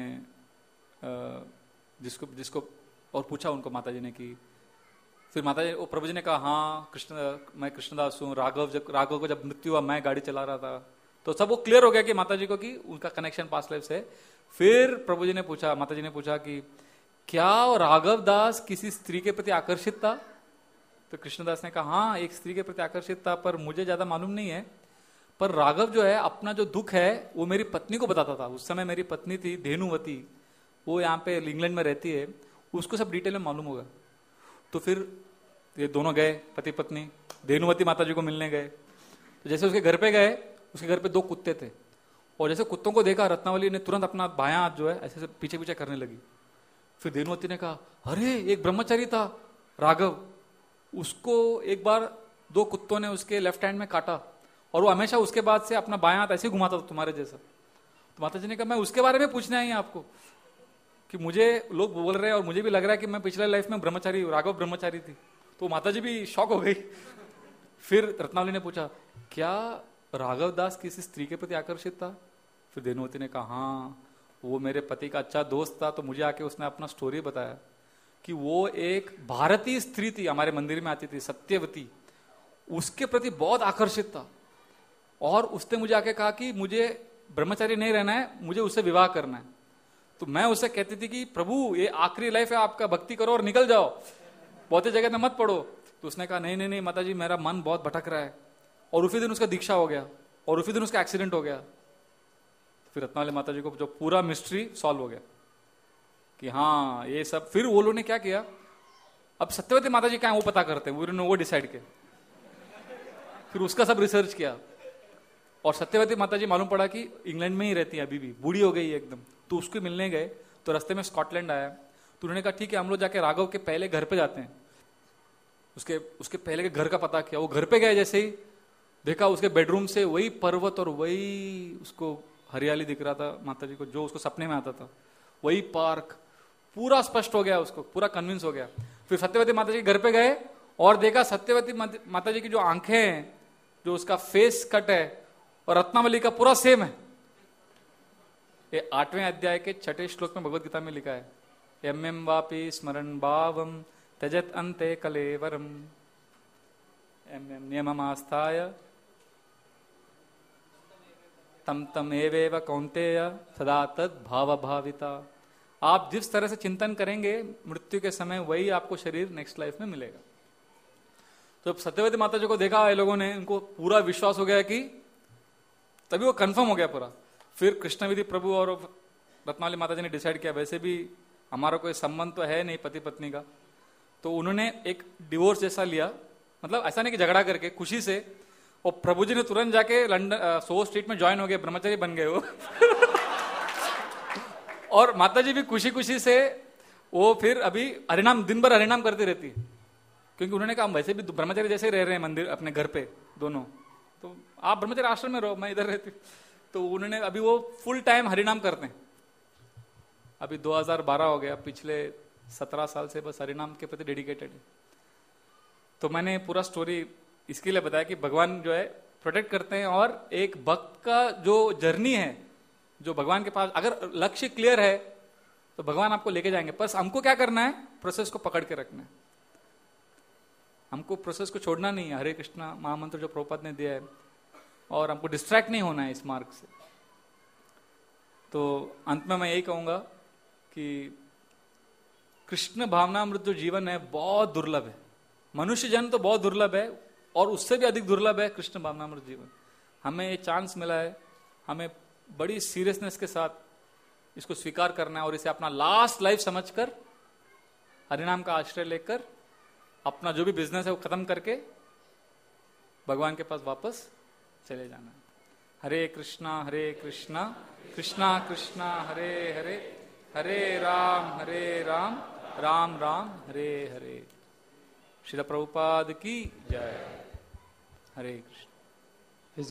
जिसको और पूछा उनको माता जी ने कि, फिर माता जी, वो प्रभु जी ने कहा, हाँ मैं कृष्णदास हूँ। राघव को जब मृत्यु हुआ मैं गाड़ी चला रहा था। तो सब वो क्लियर हो गया कि माता जी को कि उनका कनेक्शन पास्ट लाइफ से। फिर माता जी ने पूछा कि क्या राघव दास किसी स्त्री के प्रति आकर्षित था? तो कृष्णदास ने कहा, हाँ एक स्त्री के प्रति आकर्षित था, पर मुझे ज्यादा मालूम नहीं है। पर राघव जो है अपना जो दुख है वो मेरी पत्नी को बताता था। उस समय मेरी पत्नी थी धेनुवती, वो यहाँ पे इंग्लैंड में रहती है, उसको सब डिटेल में मालूम होगा। तो फिर ये दोनों गए, पति पत्नी, धेनुवती माता जी को मिलने गए। तो जैसे उसके घर पे गए, उसके घर पे 2 कुत्ते थे, और जैसे कुत्तों को देखा रत्नावली ने तुरंत अपना बायां हाथ जो है ऐसे पीछे पीछे करने लगी। फिर धेनुवती ने कहा, अरे एक ब्रह्मचारी था राघव, उसको एक बार 2 कुत्तों ने उसके लेफ्ट हैंड में काटा, और वो हमेशा उसके बाद से अपना बायां हाथ ऐसे घुमाता था तुम्हारे जैसा। तो माता जी ने कहा, मैं उसके बारे में पूछना है आपको कि मुझे लोग बोल रहे हैं और मुझे भी लग रहा है कि मैं पिछले लाइफ में ब्रह्मचारी, राघव ब्रह्मचारी थी। तो माता जी भी शॉक हो गई। फिर रत्नावली ने पूछा, क्या राघव दास किसी स्त्री के प्रति आकर्षित था? फिर धेनुवती ने कहा, हाँ वो मेरे पति का अच्छा दोस्त था। तो मुझे आके उसने अपना स्टोरी बताया कि वो एक भारतीय स्त्री थी, हमारे मंदिर में आती थी, सत्यवती, उसके प्रति बहुत आकर्षित था। और उसने मुझे आके कहा कि मुझे ब्रह्मचारी नहीं रहना है, मुझे उससे विवाह करना है। तो मैं उससे कहती थी कि प्रभु ये आखिरी लाइफ है आपका, भक्ति करो और निकल जाओ, बहुत जगह में मत पड़ो। तो उसने कहा, नहीं माता जी, मेरा मन बहुत भटक रहा है। और उसी दिन उसका दीक्षा हो गया, और उसी दिन उसका एक्सीडेंट हो गया। फिर रत्नावली माता जी को जो पूरा मिस्ट्री सॉल्व हो गया कि हाँ ये सब। फिर वो लोगों ने क्या किया, अब सत्यवती माता जी क्या है वो पता करते हैं, उन्होंने वो डिसाइड किया। फिर उसका सब रिसर्च किया, और सत्यवती माता जी मालूम पड़ा कि इंग्लैंड में ही रहती है अभी भी, बूढ़ी हो गई है एकदम। तो उसको मिलने गए, तो रास्ते में स्कॉटलैंड आया। तो उन्होंने कहा, ठीक है हम लोग जाके राघव के पहले घर पे जाते हैं। उसके पहले के घर का पता किया। वो घर पे गए, जैसे ही देखा उसके बेडरूम से वही पर्वत और वही उसको हरियाली दिख रहा था माता जी को, जो उसको सपने में आता था, वही पार्क, पूरा स्पष्ट हो गया, उसको पूरा कन्विंस हो गया। फिर सत्यवती माता जी घर पे गए और देखा सत्यवती माता जी की जो आंखें हैं, जो उसका फेस कट है, और रत्नावली का पूरा सेम है। ये 8वें अध्याय के 6ठे श्लोक में भगवत गीता में लिखा है, एम वापि स्मरण भावम त्यजत अन्ते कलेवरम एम नियममास्थाय तम तम एवेव कौन्तेय सदा तद भाव भाविता। आप जिस तरह से चिंतन करेंगे मृत्यु के समय, वही आपको शरीर नेक्स्ट लाइफ में मिलेगा। तो सत्यवती माता जी को देखा ये लोगों ने, उनको पूरा विश्वास हो गया कि तभी वो कंफर्म हो गया पूरा। फिर कृष्णविधि प्रभु और रत्नावली माता जी ने डिसाइड किया, वैसे भी हमारा कोई संबंध तो है नहीं पति पत्नी का, तो उन्होंने एक डिवोर्स जैसा लिया। मतलब ऐसा नहीं कि झगड़ा करके, खुशी से। और प्रभु जी ने तुरंत जाके लंदन सो स्ट्रीट में ज्वाइन हो गए, ब्रह्मचारी बन गए वो। और माता जी भी खुशी खुशी से वो फिर अभी हरिनाम, दिन भर हरिनाम करती रहती है, क्योंकि उन्होंने कहा हम वैसे भी ब्रह्मचारी जैसे ही रह रहे हैं मंदिर अपने घर पे दोनों, तो आप ब्रह्मचारी आश्रम में रहो, मैं इधर रहती। तो उन्होंने अभी वो फुल टाइम हरिनाम करते हैं। अभी 2012 हो गया, पिछले 17 साल से बस हरिनाम के प्रति डेडिकेटेड है। तो मैंने पूरा स्टोरी इसके लिए बताया कि भगवान जो है प्रोटेक्ट करते हैं, और एक भक्त का जो जर्नी है, जो भगवान के पास अगर लक्ष्य क्लियर है तो भगवान आपको लेके जाएंगे। बस हमको क्या करना है, प्रोसेस को पकड़ के रखना है, हमको प्रोसेस को छोड़ना नहीं है। हरे कृष्णा महामंत्र जो प्रभुपाद ने दिया है, और हमको डिस्ट्रैक्ट नहीं होना है इस मार्ग से। तो अंत में मैं यही कहूंगा कि कृष्ण भावनामृत जो जीवन है बहुत दुर्लभ है, मनुष्य जन्म तो बहुत दुर्लभ है, और उससे भी अधिक दुर्लभ है कृष्ण भावनामृत जीवन। हमें ये चांस मिला है, हमें बड़ी सीरियसनेस के साथ इसको स्वीकार करना है और इसे अपना लास्ट लाइफ समझकर हरिनाम का आश्रय लेकर अपना जो भी बिजनेस है वो खत्म करके भगवान के पास वापस चले जाना है। हरे कृष्णा कृष्णा कृष्णा हरे हरे, हरे राम राम राम हरे हरे। श्रील प्रभुपाद की जय। हरे कृष्ण।